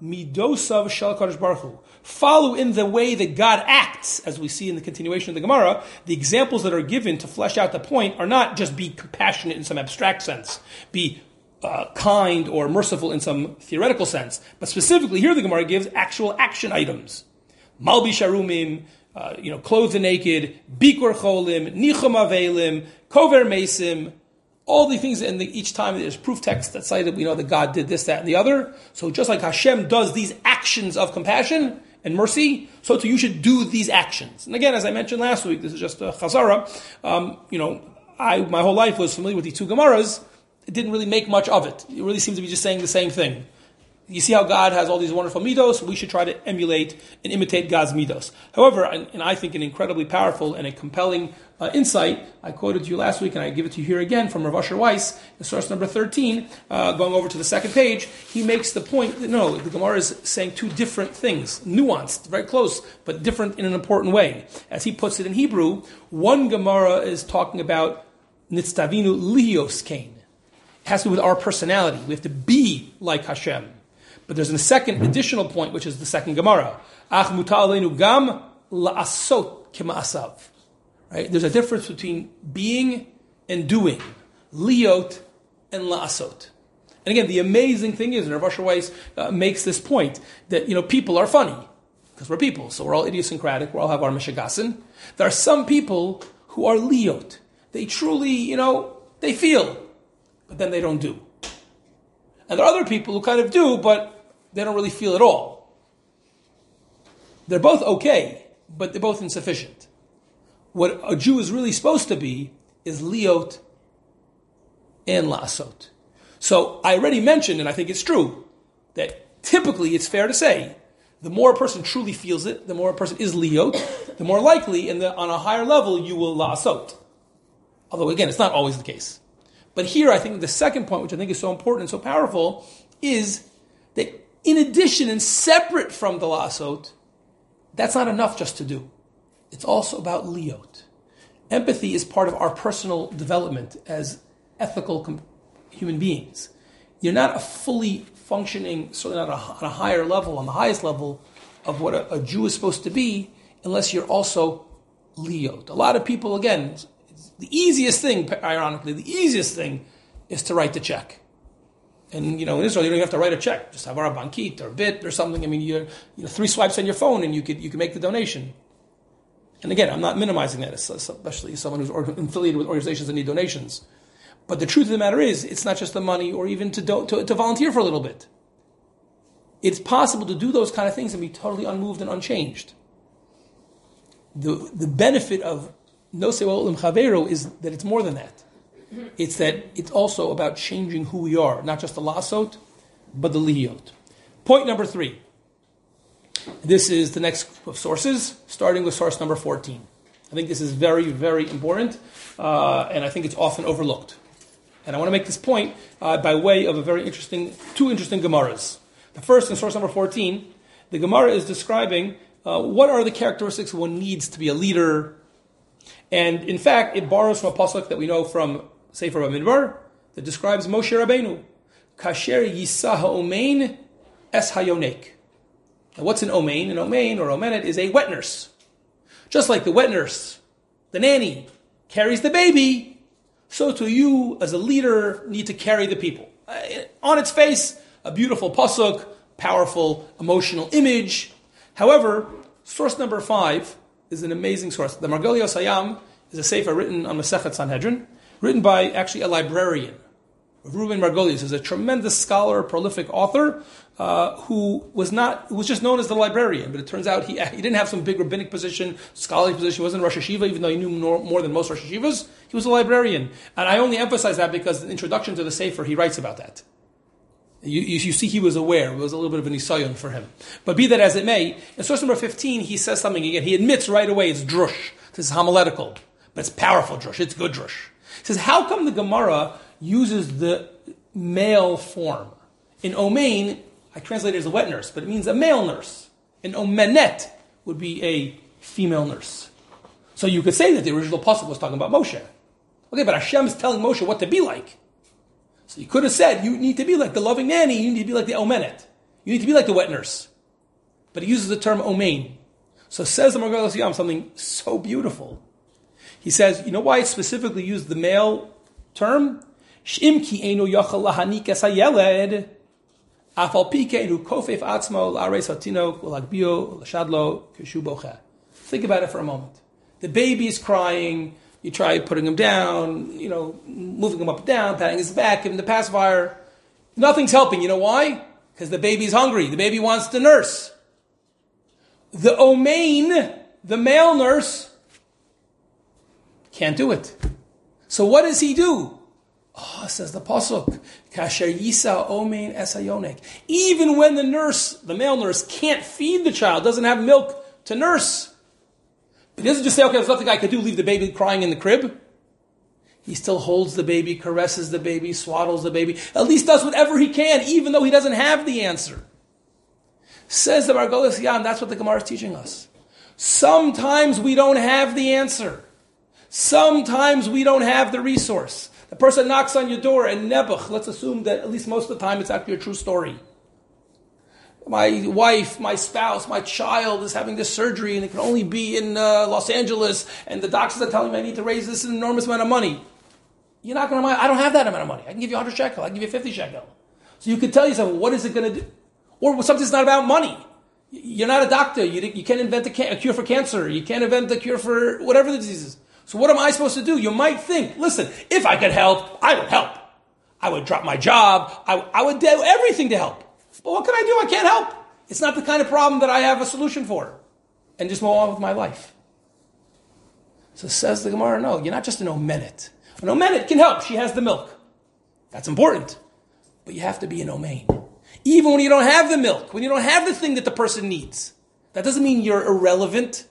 midosav shel Kadosh Baruch Hu. Follow in the way that God acts, as we see in the continuation of the Gemara. The examples that are given to flesh out the point are not just be compassionate in some abstract sense, be uh, kind or merciful in some theoretical sense, but specifically here the Gemara gives actual action items. Malbish arumim, uh, you know, clothe the naked, bikur cholim, nichum avelim, kover mesim. All the things, and the, each time there's proof text that say that we know that God did this, that, and the other. So just like Hashem does these actions of compassion and mercy, so too you should do these actions. And again, as I mentioned last week, this is just a chazara. Um, you know, I my whole life was familiar with these two Gemaras. It didn't really make much of it. It really seems to be just saying the same thing. You see how God has all these wonderful midos, we should try to emulate and imitate God's midos. However, and, and I think an incredibly powerful and a compelling uh, insight, I quoted to you last week and I give it to you here again from Rav Asher Weiss, in source number thirteen, uh, going over to the second page, he makes the point that no, the Gemara is saying two different things, nuanced, very close, but different in an important way. As he puts it in Hebrew, one Gemara is talking about nitztavinu lios kain. It has to do with our personality. We have to be like Hashem. But there's a second additional point, which is the second Gemara. Ach mutar aleinu gam la'asot k'ma'asav. Right? There's a difference between being and doing. Liot and la'asot. And again, the amazing thing is, and Rav Asher Weiss uh, makes this point, that, you know, people are funny. Because we're people, so we're all idiosyncratic, we all have our mishigasin. There are some people who are liot. They truly, you know, they feel, but then they don't do. And there are other people who kind of do, but they don't really feel at all. They're both okay, but they're both insufficient. What a Jew is really supposed to be is liot and la'asot. So I already mentioned, and I think it's true, that typically it's fair to say, the more a person truly feels it, the more a person is liot, the more likely, in the, on a higher level, you will la'asot. Although again, it's not always the case. But here, I think the second point, which I think is so important and so powerful, is that in addition and separate from the la'asot, that's not enough just to do. It's also about liot. Empathy is part of our personal development as ethical com- human beings. You're not a fully functioning, certainly not a, on a higher level, on the highest level of what a, a Jew is supposed to be, unless you're also liot. A lot of people, again, the easiest thing, ironically, the easiest thing is to write the check. And, you know, in Israel, you don't even have to write a check. Just have a bankit or bit or something. I mean, you're, you know, three swipes on your phone and you could you can make the donation. And again, I'm not minimizing that, especially someone who's affiliated with organizations that need donations. But the truth of the matter is, it's not just the money or even to, do, to, to volunteer for a little bit. It's possible to do those kind of things and be totally unmoved and unchanged. The, the benefit of Nosei Olam Chavero is that it's more than that. It's that it's also about changing who we are, not just the la'asot, but the liyot. Point number three. This is the next of sources, starting with source number fourteen. I think this is very, very important, uh, and I think it's often overlooked. And I want to make this point uh, by way of a very interesting, two interesting Gemaras. The first, in source number fourteen, the Gemara is describing uh, what are the characteristics one needs to be a leader. And in fact, it borrows from a pasuk that we know from Sefer Bamidbar that describes Moshe Rabbeinu. Kasher yisa ha'omein es hayonek. Now what's an omein? An omein or omenet is a wet nurse. Just like the wet nurse, the nanny, carries the baby, so too you, as a leader, need to carry the people. Uh, on its face, a beautiful pasuk, powerful emotional image. However, source number five is an amazing source. The Margolios Hayam is a sefer written on Masechet Sanhedrin, written by actually a librarian. Reuben Margolios is a tremendous scholar, prolific author, uh, who was not who was just known as the librarian. But it turns out he he didn't have some big rabbinic position, scholarly position. He wasn't Rosh Hashiva, even though he knew more, more than most Rosh Hashivas. He was a librarian, and I only emphasize that because in the introduction to the sefer he writes about that. You, you, you see, he was aware. It was a little bit of an isayon for him. But be that as it may, in source number fifteen, he says something again. He admits right away it's drush. This is homiletical, but it's powerful drush. It's good drush. He says, how come the Gemara uses the male form? In omein, I translate it as a wet nurse, but it means a male nurse. An omenet would be a female nurse. So you could say that the original pasuk was talking about Moshe. Okay, but Hashem is telling Moshe what to be like. So you could have said, you need to be like the loving nanny, you need to be like the omenet. You need to be like the wet nurse. But he uses the term omein. So says the Margalis Yam something so beautiful. He says, you know why it specifically used the male term? Sh'im ki einu yochel lahanik es hayeled, afal pi keinu kofef atzmo la'ares hatinok u'lagbio u'lashadlo kishu bocha. Think about it for a moment. The baby is crying. You try putting him down, you know, moving him up and down, patting his back, giving him the pacifier. Nothing's helping. You know why? Because the baby's hungry. The baby wants to nurse. The omein, the male nurse, can't do it. So what does he do? Oh, says the pasuk, kasher yisa omein es hayonek. Even when the nurse, the male nurse, can't feed the child, doesn't have milk to nurse, he doesn't just say, okay, there's nothing I can do, leave the baby crying in the crib. He still holds the baby, caresses the baby, swaddles the baby, at least does whatever he can, even though he doesn't have the answer. Says the Margolis Yam, that's what the Gemara is teaching us. Sometimes we don't have the answer. Sometimes we don't have the resource. The person knocks on your door and nebuch, let's assume that at least most of the time it's actually a true story. My wife, my spouse, my child is having this surgery and it can only be in uh, Los Angeles and the doctors are telling me I need to raise this enormous amount of money. You're not going to, I don't have that amount of money. I can give you one hundred shekel. I can give you fifty shekel. So you can tell yourself, what is it going to do? Or something's not about money. You're not a doctor. You, you can't invent a, can, a cure for cancer. You can't invent a cure for whatever the disease is. So what am I supposed to do? You might think, listen, if I could help, I would help. I would drop my job. I, I would do everything to help. But what can I do? I can't help. It's not the kind of problem that I have a solution for. And just move on with my life. So says the Gemara, no, you're not just an omenet. An omenet can help. She has the milk. That's important. But you have to be an omein. Even when you don't have the milk, when you don't have the thing that the person needs. That doesn't mean you're irrelevant.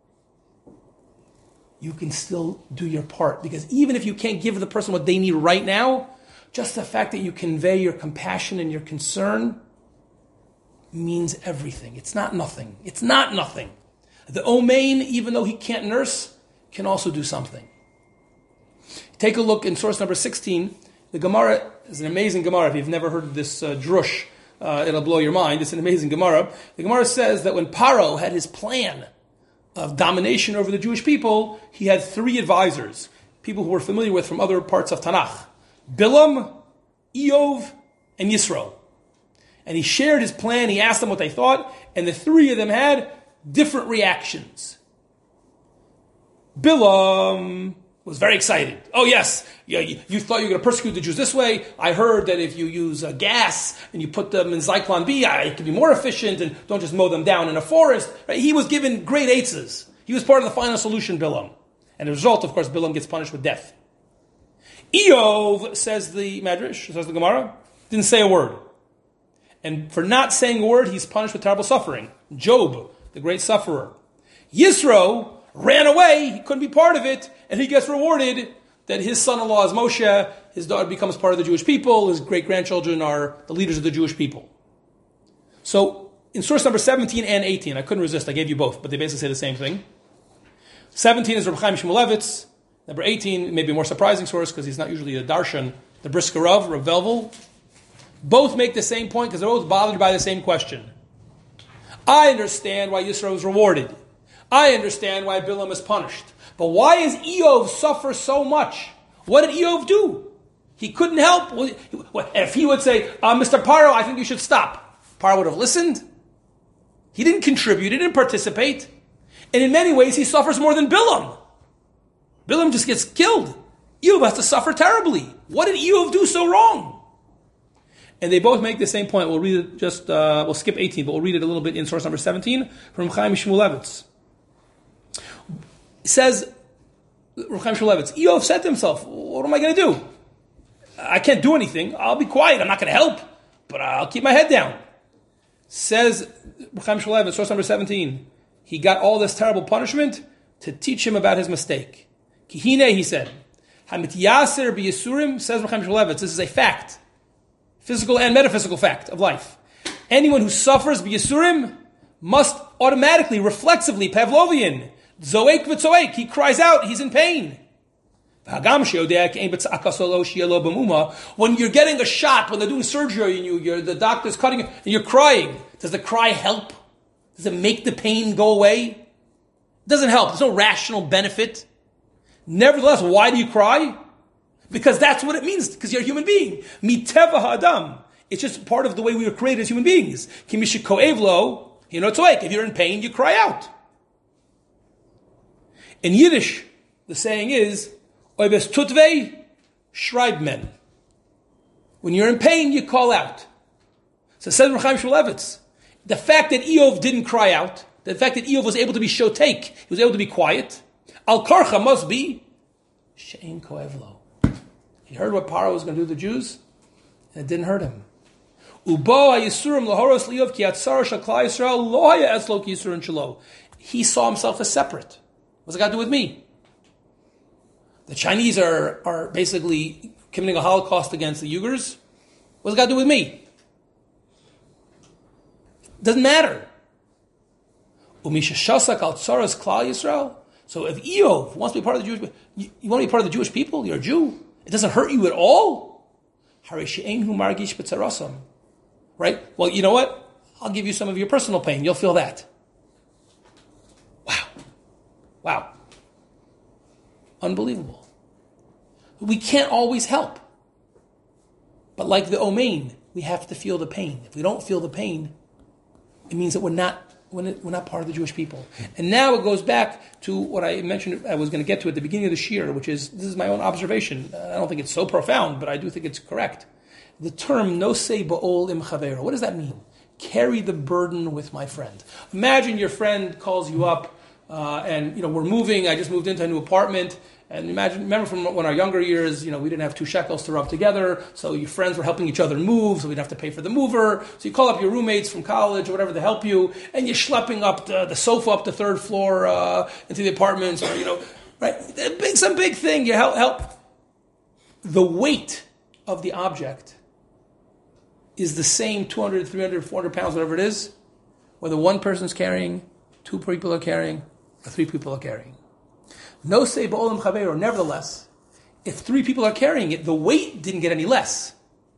You can still do your part. Because even if you can't give the person what they need right now, just the fact that you convey your compassion and your concern means everything. It's not nothing. It's not nothing. The omein, even though he can't nurse, can also do something. Take a look in source number sixteen. The Gemara is an amazing Gemara. If you've never heard this uh, drush, uh, it'll blow your mind. It's an amazing Gemara. The Gemara says that when Paro had his plan of domination over the Jewish people, he had three advisors, people who were familiar with from other parts of Tanakh. Bilam, Eov, and Yisro. And he shared his plan, he asked them what they thought, and the three of them had different reactions. Bilam was very excited. Oh yes, you, you thought you were going to persecute the Jews this way. I heard that if you use uh, gas and you put them in Zyklon B, I, it can be more efficient and don't just mow them down in a forest. Right? He was given great eitzes. He was part of the final solution, Bilam. And the result, of course, Bilam gets punished with death. Eov, says the Medrash, says the Gemara, didn't say a word. And for not saying a word, he's punished with terrible suffering. Job, the great sufferer. Yisro ran away, he couldn't be part of it, and he gets rewarded that his son-in-law is Moshe, his daughter becomes part of the Jewish people, his great-grandchildren are the leaders of the Jewish people. So, in source number seventeen and eighteen, I couldn't resist, I gave you both, but they basically say the same thing. seventeen is Reb Chaim Shmulevitz. Number eighteen, maybe a more surprising source, because he's not usually a darshan, the Brisker Rav, Rav Velvel. Both make the same point because they're both bothered by the same question. I understand why Yisro is rewarded. I understand why Bilam is punished. But why does Eov suffer so much? What did Eov do? He couldn't help. If he would say, uh, Mister Paro, I think you should stop, Paro would have listened. He didn't contribute. He didn't participate. And in many ways, he suffers more than Bilam. Bilam just gets killed. Eov has to suffer terribly. What did Eov do so wrong? And they both make the same point. We'll read it just, uh, we'll skip eighteen, but we'll read it a little bit in source number seventeen from Chaim Shmulevitz. It says, Chaim Shmulevitz, Eov said to himself, what am I going to do? I can't do anything. I'll be quiet. I'm not going to help, but I'll keep my head down. Says Chaim Shmulevitz, source number seventeen, he got all this terrible punishment to teach him about his mistake. Kihine, he said, Hamit Yaser b'Yisurim, says Chaim Shmulevitz, this is a fact. Physical and metaphysical fact of life. Anyone who suffers b'Yisurim must automatically, reflexively, Pavlovian, zoek v'tzoek, he cries out, he's in pain. When you're getting a shot, when they're doing surgery and you, you're, the doctor's cutting you, and you're crying, does the cry help? Does it make the pain go away? It doesn't help. There's no rational benefit. Nevertheless, why do you cry? Because that's what it means, because you're a human being. Miteva ha'adam. It's just part of the way we were created as human beings. Kimishi ko'evlo, you know, it's like, if you're in pain, you cry out. In Yiddish, the saying is, Oibes tutvei, schreib men. When you're in pain, you call out. So says Chaim Shmulevitz, the fact that Eov didn't cry out, the fact that Eov was able to be shotek, he was able to be quiet, al karcha must be she'ein koevlo. He heard what Paro was going to do to the Jews, and it didn't hurt him. Ubo hayisurim lahoros liov ki atzara shel klal Yisrael lo haya eslo ki yisurin shelo. He saw himself as separate. What's it got to do with me? The Chinese are, are basically committing a Holocaust against the Uyghurs. What's it got to do with me? Doesn't matter. Umisha shasak al tsaras klal Yisrael. So if Eov wants to be part of the Jewish, you, you want to be part of the Jewish people, you're a Jew. It doesn't hurt you at all. Right? Well, you know what? I'll give you some of your personal pain. You'll feel that. Wow. Wow. Unbelievable. We can't always help. But like the Omein, we have to feel the pain. If we don't feel the pain, it means that we're not we're not part of the Jewish people. And now it goes back to what I mentioned I was going to get to at the beginning of the shir, which is, this is my own observation. I don't think it's so profound, but I do think it's correct. The term nosei ba'ol im chavero, what does that mean? Carry the burden with my friend. Imagine your friend calls you up, uh, and you know we're moving. I just moved into a new apartment, and imagine, remember from when our younger years, you know, we didn't have two shekels to rub together, so your friends were helping each other move, so we'd have to pay for the mover. So you call up your roommates from college or whatever to help you, and you're schlepping up the, the sofa up the third floor uh, into the apartments, or you know, right? Big, some big thing. You help help. The weight of the object is the same two hundred, three hundred, four hundred pounds, whatever it is, whether one person's carrying, two people are carrying, or three people are carrying. No say ba'olam chaveiro. Nevertheless, if three people are carrying it, the weight didn't get any less.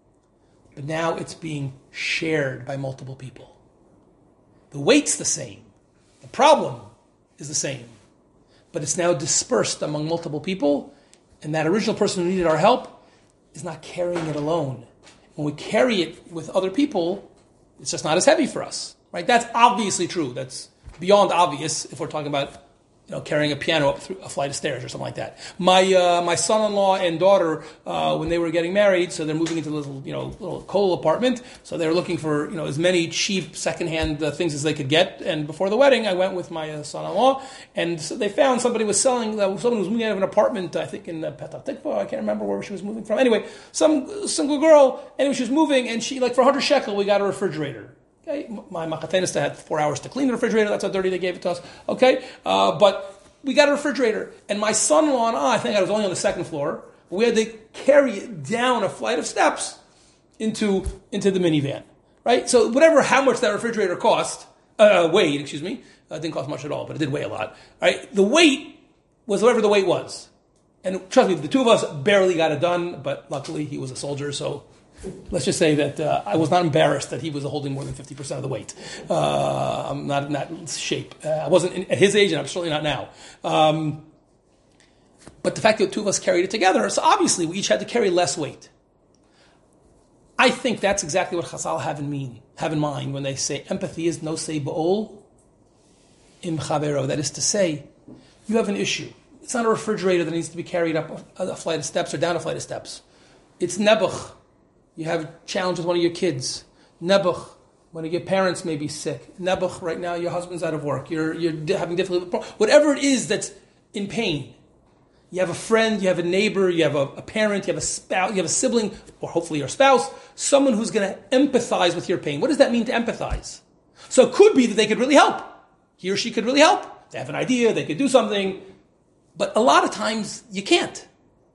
But now it's being shared by multiple people. The weight's the same. The problem is the same. But it's now dispersed among multiple people, and that original person who needed our help is not carrying it alone. When we carry it with other people, it's just not as heavy for us. Right? That's obviously true. That's beyond obvious if we're talking about, you know, carrying a piano up through a flight of stairs or something like that. My uh, my son-in-law and daughter, uh, when they were getting married, so they're moving into a little, you know, little coal apartment. So they were looking for, you know, as many cheap secondhand uh, things as they could get. And before the wedding, I went with my uh, son-in-law, and so they found somebody was selling. Uh, someone was moving out of an apartment, I think in uh, Petah Tikva. I can't remember where she was moving from. Anyway, some single girl. Anyway, she was moving, and she like for one hundred shekel, we got a refrigerator. Okay, my machatenista had four hours to clean the refrigerator. That's how dirty they gave it to us. Okay, uh, but we got a refrigerator, and my son-in-law and I, I think I was only on the second floor, but we had to carry it down a flight of steps into into the minivan. Right. So whatever, how much that refrigerator cost, uh, weighed, excuse me, uh, didn't cost much at all, but it did weigh a lot. Right. The weight was whatever the weight was, and trust me, the two of us barely got it done. But luckily, he was a soldier, so. Let's just say that uh, I was not embarrassed that he was holding more than fifty percent of the weight. Uh, I'm not in that shape. Uh, I wasn't in, at his age, and I'm certainly not now. Um, but the fact that the two of us carried it together, so obviously we each had to carry less weight. I think that's exactly what Chazal have in, mean, have in mind when they say empathy is nosei ba'ol im chavero. That is to say, you have an issue. It's not a refrigerator that needs to be carried up a, a flight of steps or down a flight of steps. It's nebuch. You have a challenge with one of your kids. Nebuch, one of your parents may be sick. Nebuch, right now your husband's out of work. You're you're having difficulty. Whatever it is that's in pain. You have a friend, you have a neighbor, you have a, a parent, you have a spouse, you have a sibling, or hopefully your spouse, someone who's going to empathize with your pain. What does that mean to empathize? So it could be that they could really help. He or she could really help. They have an idea, they could do something. But a lot of times you can't.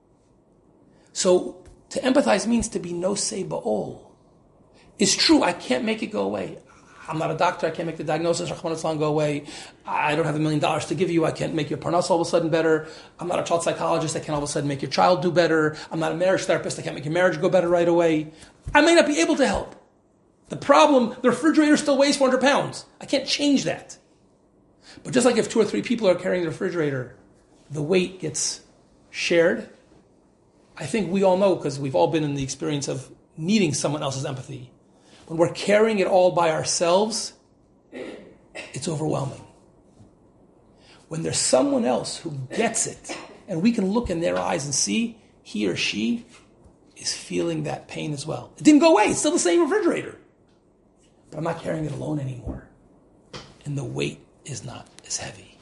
So to empathize means to be nosei ba'ol. It's true, I can't make it go away. I'm not a doctor. I can't make the diagnosis. Rahman al-Islam, go away. I don't have a million dollars to give you. I can't make your parnas all of a sudden better. I'm not a child psychologist. I can't all of a sudden make your child do better. I'm not a marriage therapist. I can't make your marriage go better right away. I may not be able to help. The problem, the refrigerator still weighs four hundred pounds. I can't change that. But just like if two or three people are carrying the refrigerator, the weight gets shared. I think we all know, because we've all been in the experience of needing someone else's empathy. When we're carrying it all by ourselves, it's overwhelming. When there's someone else who gets it, and we can look in their eyes and see he or she is feeling that pain as well. It didn't go away. It's still the same refrigerator. But I'm not carrying it alone anymore. And the weight is not as heavy.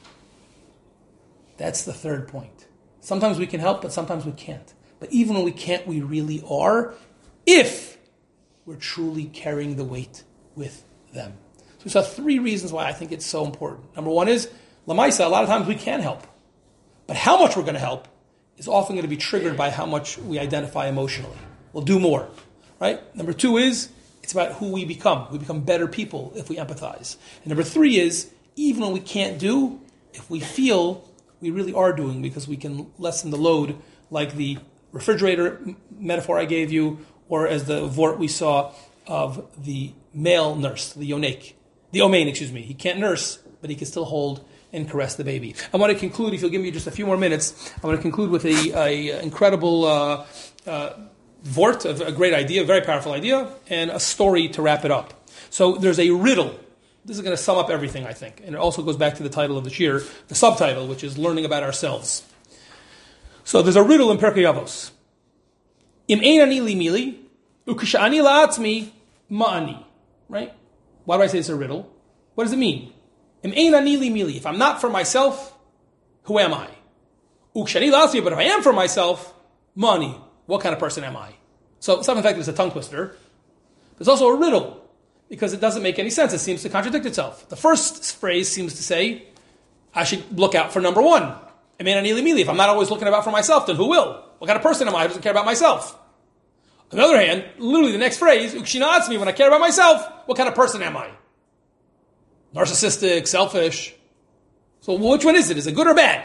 That's the third point. Sometimes we can help, but sometimes we can't. But even when we can't, we really are, if we're truly carrying the weight with them. So we saw three reasons why I think it's so important. Number one is, Lamaisa, a lot of times we can help. But how much we're going to help is often going to be triggered by how much we identify emotionally. We'll do more, right? Number two is, it's about who we become. We become better people if we empathize. And number three is, even when we can't do, if we feel, we really are doing, because we can lessen the load, like the refrigerator metaphor I gave you, or as the vort we saw of the male nurse, the yonek, the omein, excuse me. He can't nurse, but he can still hold and caress the baby. I want to conclude, if you'll give me just a few more minutes, I want to conclude with a, a incredible uh, uh, vort, a, a great idea, a very powerful idea, and a story to wrap it up. So there's a riddle. This is going to sum up everything, I think. And it also goes back to the title of the shir, the subtitle, which is Learning About Ourselves. So there's a riddle in Pirkei Avos. Im ein ani li mili, ukishani la'atzmi ma'ani. Right? Why do I say it's a riddle? What does it mean? Im ein ani li mili. If I'm not for myself, who am I? Ukishani la'atzmi, but if I am for myself, ma'ani. What kind of person am I? So, some in fact, it's a tongue twister. There's also a riddle, because it doesn't make any sense. It seems to contradict itself. The first phrase seems to say, I should look out for number one. If I'm not always looking about for myself, then who will? What kind of person am I who doesn't care about myself? On the other hand, literally the next phrase, Ukshinatzmi, when I care about myself, what kind of person am I? Narcissistic, selfish. So which one is it? Is it good or bad?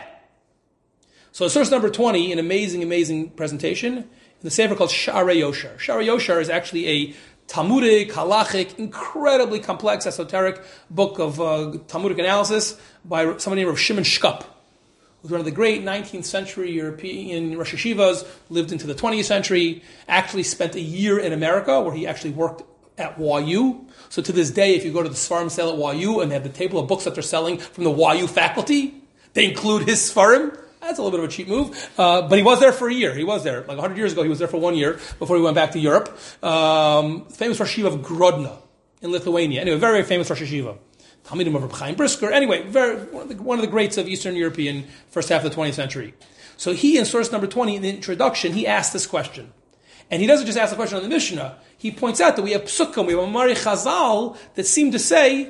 So source number twenty, an amazing, amazing presentation, in the sefer called Sha'arei Yoshar. Sha'arei Yoshar is actually a Talmudic, halachic, incredibly complex, esoteric book of uh, Talmudic analysis by somebody named Shimon Shkup, who was one of the great nineteenth century European Rosh Yeshivas, lived into the twentieth century, actually spent a year in America where he actually worked at Y U. So to this day, if you go to the Sfarim sale at Y U and they have the table of books that they're selling from the Y U faculty, they include his Sfarim. That's a little bit of a cheap move. Uh, but he was there for a year. He was there. Like one hundred years ago, he was there for one year before he went back to Europe. Um, famous Rosh Yeshiva of Grodno in Lithuania. Anyway, very, very famous Rosh Yeshiva. Talmidim of Reb Chaim Brisker. Anyway, very, one, of the, one of the greats of Eastern European first half of the twentieth century. So he, in source number twenty, in the introduction, he asked this question. And he doesn't just ask the question on the Mishnah. He points out that we have psukim, we have Amari Chazal that seem to say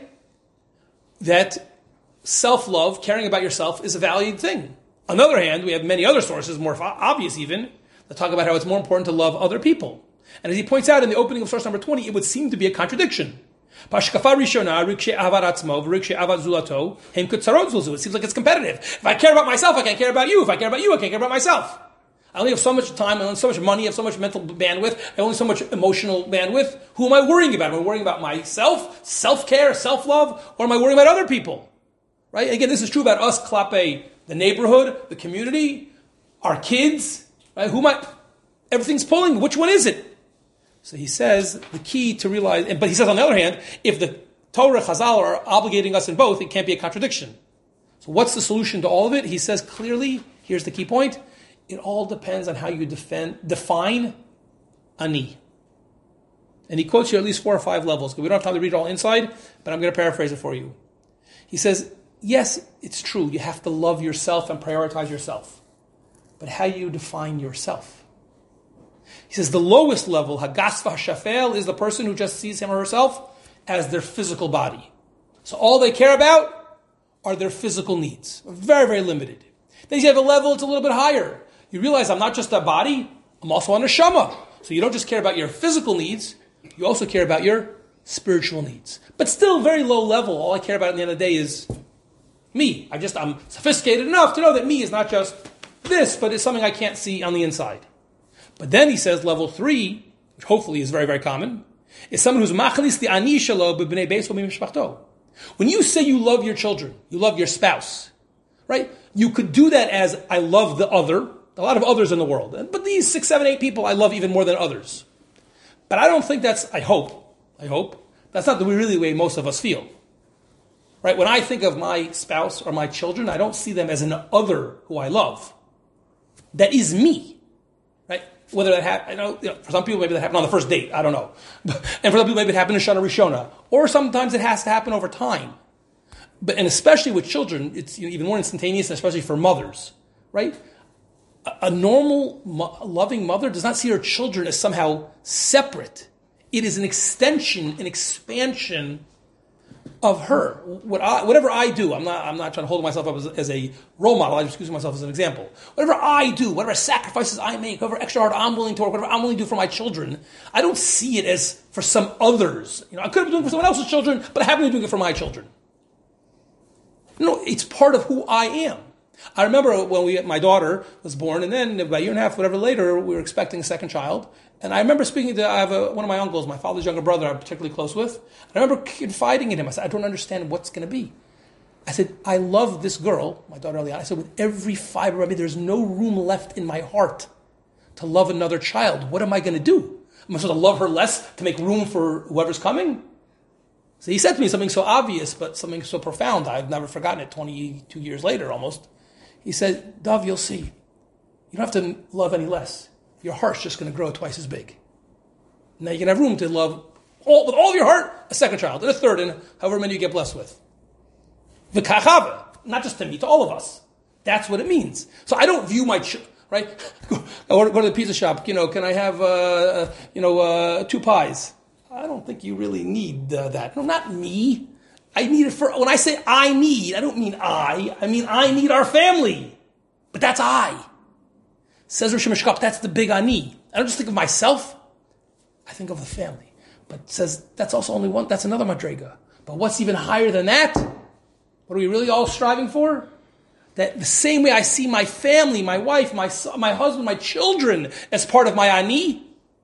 that self-love, caring about yourself, is a valued thing. On the other hand, we have many other sources, more obvious even, that talk about how it's more important to love other people. And as he points out in the opening of source number twenty, it would seem to be a contradiction. It seems like it's competitive. If I care about myself, I can't care about you. If I care about you, I can't care about myself. I only have so much time, I only have so much money, I have so much mental bandwidth, I only have so much emotional bandwidth. Who am I worrying about? Am I worrying about myself, self-care, self-love, or am I worrying about other people? Right? Again, this is true about us, klape, the neighborhood, the community, our kids, right? Who might, everything's pulling. Which one is it? So he says the key to realize, but he says on the other hand, if the Torah, Chazal are obligating us in both, it can't be a contradiction. So what's the solution to all of it? He says clearly, here's the key point, it all depends on how you defend, define ani. And he quotes you at least four or five levels, because we don't have time to read it all inside, but I'm going to paraphrase it for you. He says, yes, it's true. You have to love yourself and prioritize yourself. But how do you define yourself? He says the lowest level, Hagasva Shafel, is the person who just sees him or herself as their physical body. So all they care about are their physical needs. Very, very limited. Then you have a level that's a little bit higher. You realize I'm not just a body, I'm also a neshama. So you don't just care about your physical needs, you also care about your spiritual needs. But still very low level. All I care about at the end of the day is me. I just, I'm sophisticated enough to know that me is not just this, but it's something I can't see on the inside. But then he says level three, which hopefully is very, very common, is someone who's machlis the ani shelo b'bnei beis u'mishpachto. When you say you love your children, you love your spouse, right? You could do that as I love the other, a lot of others in the world. But these six, seven, eight people I love even more than others. But I don't think that's, I hope, I hope, that's not the really the way most of us feel. Right? When I think of my spouse or my children, I don't see them as an other who I love. That is me. Right? Whether that happens, I know, you know, for some people maybe that happened on the first date, I don't know. And for other people maybe it happened in Shana Rishona. Or sometimes it has to happen over time. But, and especially with children, it's you know, even more instantaneous, especially for mothers. Right? A, a normal, mo- loving mother does not see her children as somehow separate. It is an extension, an expansion of her. What I, whatever I do, I'm not, I'm not trying to hold myself up as, as a role model. I'm just using myself as an example. Whatever I do, whatever sacrifices I make, whatever extra hard I'm willing to work, whatever I'm willing to do for my children, I don't see it as for some others. You know, I could have been doing it for someone else's children, but I happen to be doing it for my children. No, it's part of who I am. I remember when we, my daughter was born, and then about a year and a half, whatever later, we were expecting a second child. And I remember speaking to, I have a, one of my uncles, my father's younger brother I'm particularly close with. I remember confiding in him. I said, I don't understand what's going to be. I said, I love this girl, my daughter Eliana. I said, with every fiber of me, there's no room left in my heart to love another child. What am I going to do? Am I supposed to love her less to make room for whoever's coming? So he said to me something so obvious, but something so profound. I've never forgotten it twenty-two years later almost. He said, Dov, you'll see. You don't have to love any less. Your heart's just going to grow twice as big. Now you can have room to love all, with all of your heart a second child, and a third, and however many you get blessed with. V'kachava, not just to me, to all of us. That's what it means. So I don't view my, ch- right? I go to the pizza shop, you know, can I have, uh, you know, uh, two pies? I don't think you really need uh, that. No, not me. I need it for, when I say I need, I don't mean I. I mean I need our family. But that's I. Says Rosh Hashanah, that's the big ani. I don't just think of myself. I think of the family. But it says that's also only one, that's another madrega. But what's even higher than that? What are we really all striving for? That the same way I see my family, my wife, my son, my husband, my children as part of my ani,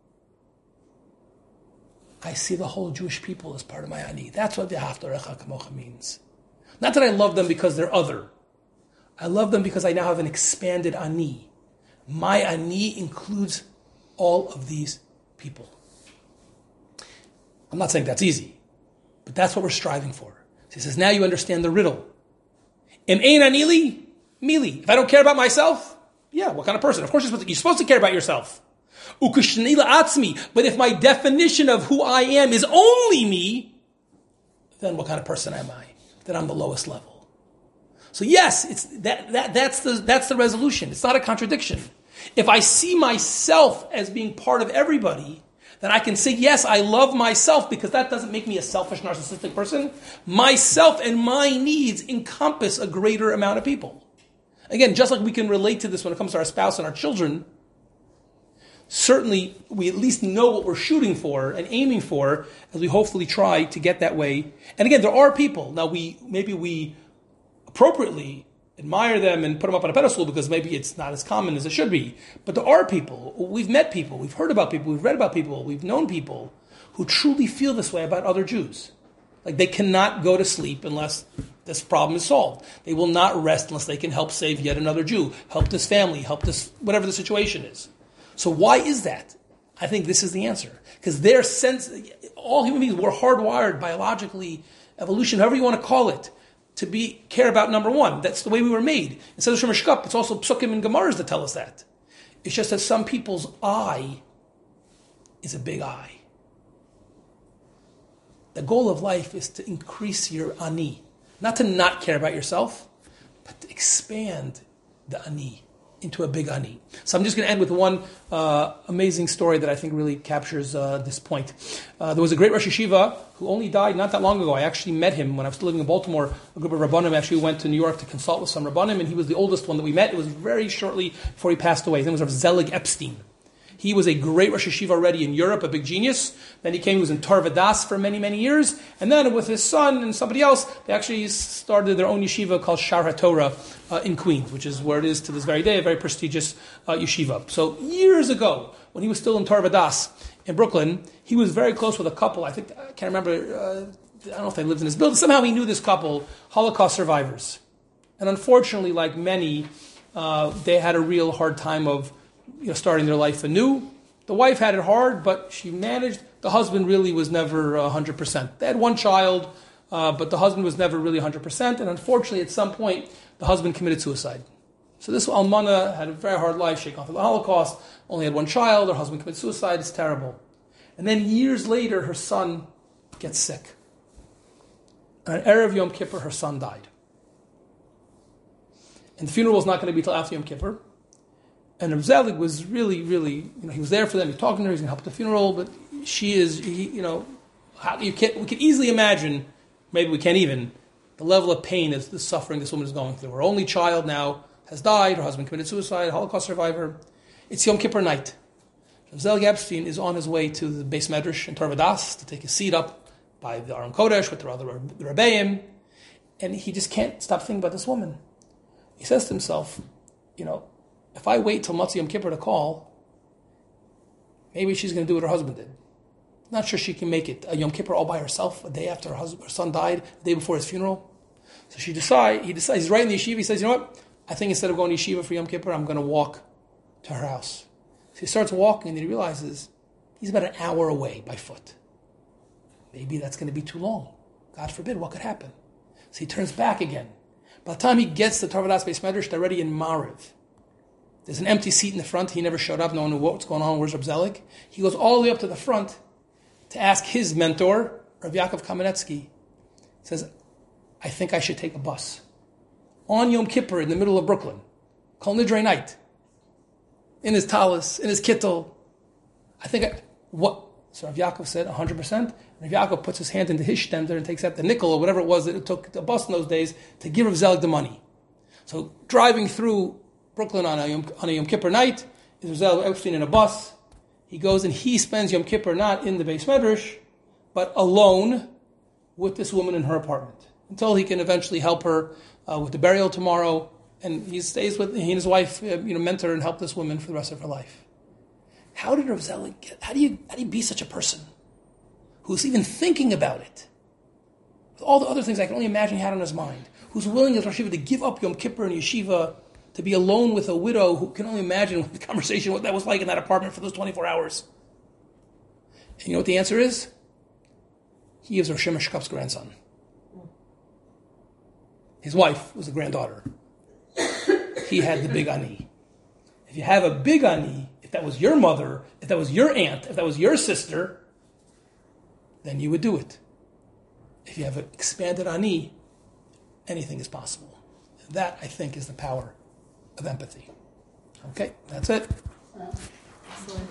I see the whole Jewish people as part of my ani. That's what the Haftarecha Kamocha means. Not that I love them because they're other. I love them because I now have an expanded ani. My ani includes all of these people. I'm not saying that's easy, but that's what we're striving for. He says, now you understand the riddle. Im ein anili, mili. If I don't care about myself, yeah, what kind of person? Of course you're supposed to, you're supposed to care about yourself. Ukishnila atzmi. But if my definition of who I am is only me, then what kind of person am I? Then I'm the lowest level. So yes, it's that, that that's the that's the resolution. It's not a contradiction. If I see myself as being part of everybody, then I can say, yes, I love myself, because that doesn't make me a selfish, narcissistic person. Myself and my needs encompass a greater amount of people. Again, just like we can relate to this when it comes to our spouse and our children, certainly we at least know what we're shooting for and aiming for as we hopefully try to get that way. And again, there are people. Now, we maybe we appropriately admire them and put them up on a pedestal because maybe it's not as common as it should be. But there are people, we've met people, we've heard about people, we've read about people, we've known people who truly feel this way about other Jews. Like they cannot go to sleep unless this problem is solved. They will not rest unless they can help save yet another Jew, help this family, help this, whatever the situation is. So why is that? I think this is the answer. Because their sense, all human beings, we're hardwired biologically, evolution, however you want to call it, to be care about number one. That's the way we were made. Instead of Shemesh Cup, it's also Psukim and Gemaras that tell us that. It's just that some people's I is a big I. The goal of life is to increase your ani. Not to not care about yourself, but to expand the ani into a big ani. So I'm just going to end with one uh, amazing story that I think really captures uh, this point. Uh, there was a great Rosh Yeshiva who only died not that long ago. I actually met him when I was still living in Baltimore. A group of Rabbanim actually went to New York to consult with some Rabbanim, and he was the oldest one that we met. It was very shortly before he passed away. His name was Rav Zelig Epstein. He was a great Rosh Yeshiva already in Europe, a big genius. Then he came, he was in Torvadas for many, many years. And then with his son and somebody else, they actually started their own yeshiva called Shar HaTorah uh, in Queens, which is where it is to this very day, a very prestigious uh, yeshiva. So years ago, when he was still in Torvadas in Brooklyn, he was very close with a couple. I think, I can't remember, uh, I don't know if they lived in his building. Somehow he knew this couple, Holocaust survivors. And unfortunately, like many, uh, they had a real hard time of you know, starting their life anew. The wife had it hard, but she managed. The husband really was never one hundred percent. They had one child, uh, but the husband was never really one hundred percent. And unfortunately, at some point, the husband committed suicide. So this Almana had a very hard life. She gone through the Holocaust, only had one child. Her husband committed suicide. It's terrible. And then years later, her son gets sick. On Erev Yom Kippur, her son died. And the funeral was not going to be till after Yom Kippur. And Reb Zelig was really, really, you know, he was there for them. He was talking to her. He was going to help at the funeral. But she is, he, you know, how, you can't, we can easily imagine, maybe we can't even, the level of pain, is the suffering this woman is going through. Her only child now has died. Her husband committed suicide, Holocaust survivor. It's Yom Kippur night. Reb Zelig Epstein is on his way to the Beis Medrash in Torvadas to take his seat up by the Aron Kodesh with the other Rebbeim. And he just can't stop thinking about this woman. He says to himself, you know, if I wait till Motzei Yom Kippur to call, maybe she's going to do what her husband did. Not sure she can make it a Yom Kippur all by herself, a day after her husband, her son died, the day before his funeral. So she decide, he decides, he's right in the yeshiva, he says, you know what, I think instead of going to yeshiva for Yom Kippur, I'm going to walk to her house. So he starts walking and he realizes he's about an hour away by foot. Maybe that's going to be too long. God forbid, what could happen? So he turns back again. By the time he gets to Torvadas Beis Medrash, they're already in Mariv. There's an empty seat in the front. He never showed up. No one knew what's going on. Where's Reb Zelig? He goes all the way up to the front to ask his mentor, Rav Yaakov Kamenetsky. He says, I think I should take a bus. On Yom Kippur, in the middle of Brooklyn, Kol Nidrei night, in his talis, in his kittel. I think, I, what? So Rav Yaakov said, one hundred percent. Rav Yaakov puts his hand into his shtender and takes out the nickel or whatever it was that it took the bus in those days to give Rav Zelig the money. So driving through Brooklyn on a Yom, on a Yom Kippur night, is Reb Zelig Epstein in a bus. He goes and he spends Yom Kippur not in the Beis Medrash, but alone with this woman in her apartment until he can eventually help her uh, with the burial tomorrow. And he stays with, he and his wife, uh, you know, mentor and help this woman for the rest of her life. How did Reb Zelig get, how do you, how do you be such a person who's even thinking about it? With all the other things I can only imagine he had on his mind. Who's willing as Rosh Yeshiva to give up Yom Kippur and yeshiva to be alone with a widow who can only imagine the conversation, what that was like in that apartment for those twenty-four hours. And you know what the answer is? He is Rosh Shkup's grandson. His wife was a granddaughter. He had the big ani. If you have a big ani, if that was your mother, if that was your aunt, if that was your sister, then you would do it. If you have an expanded ani, anything is possible. And that, I think, is the power of empathy. Okay, that's it.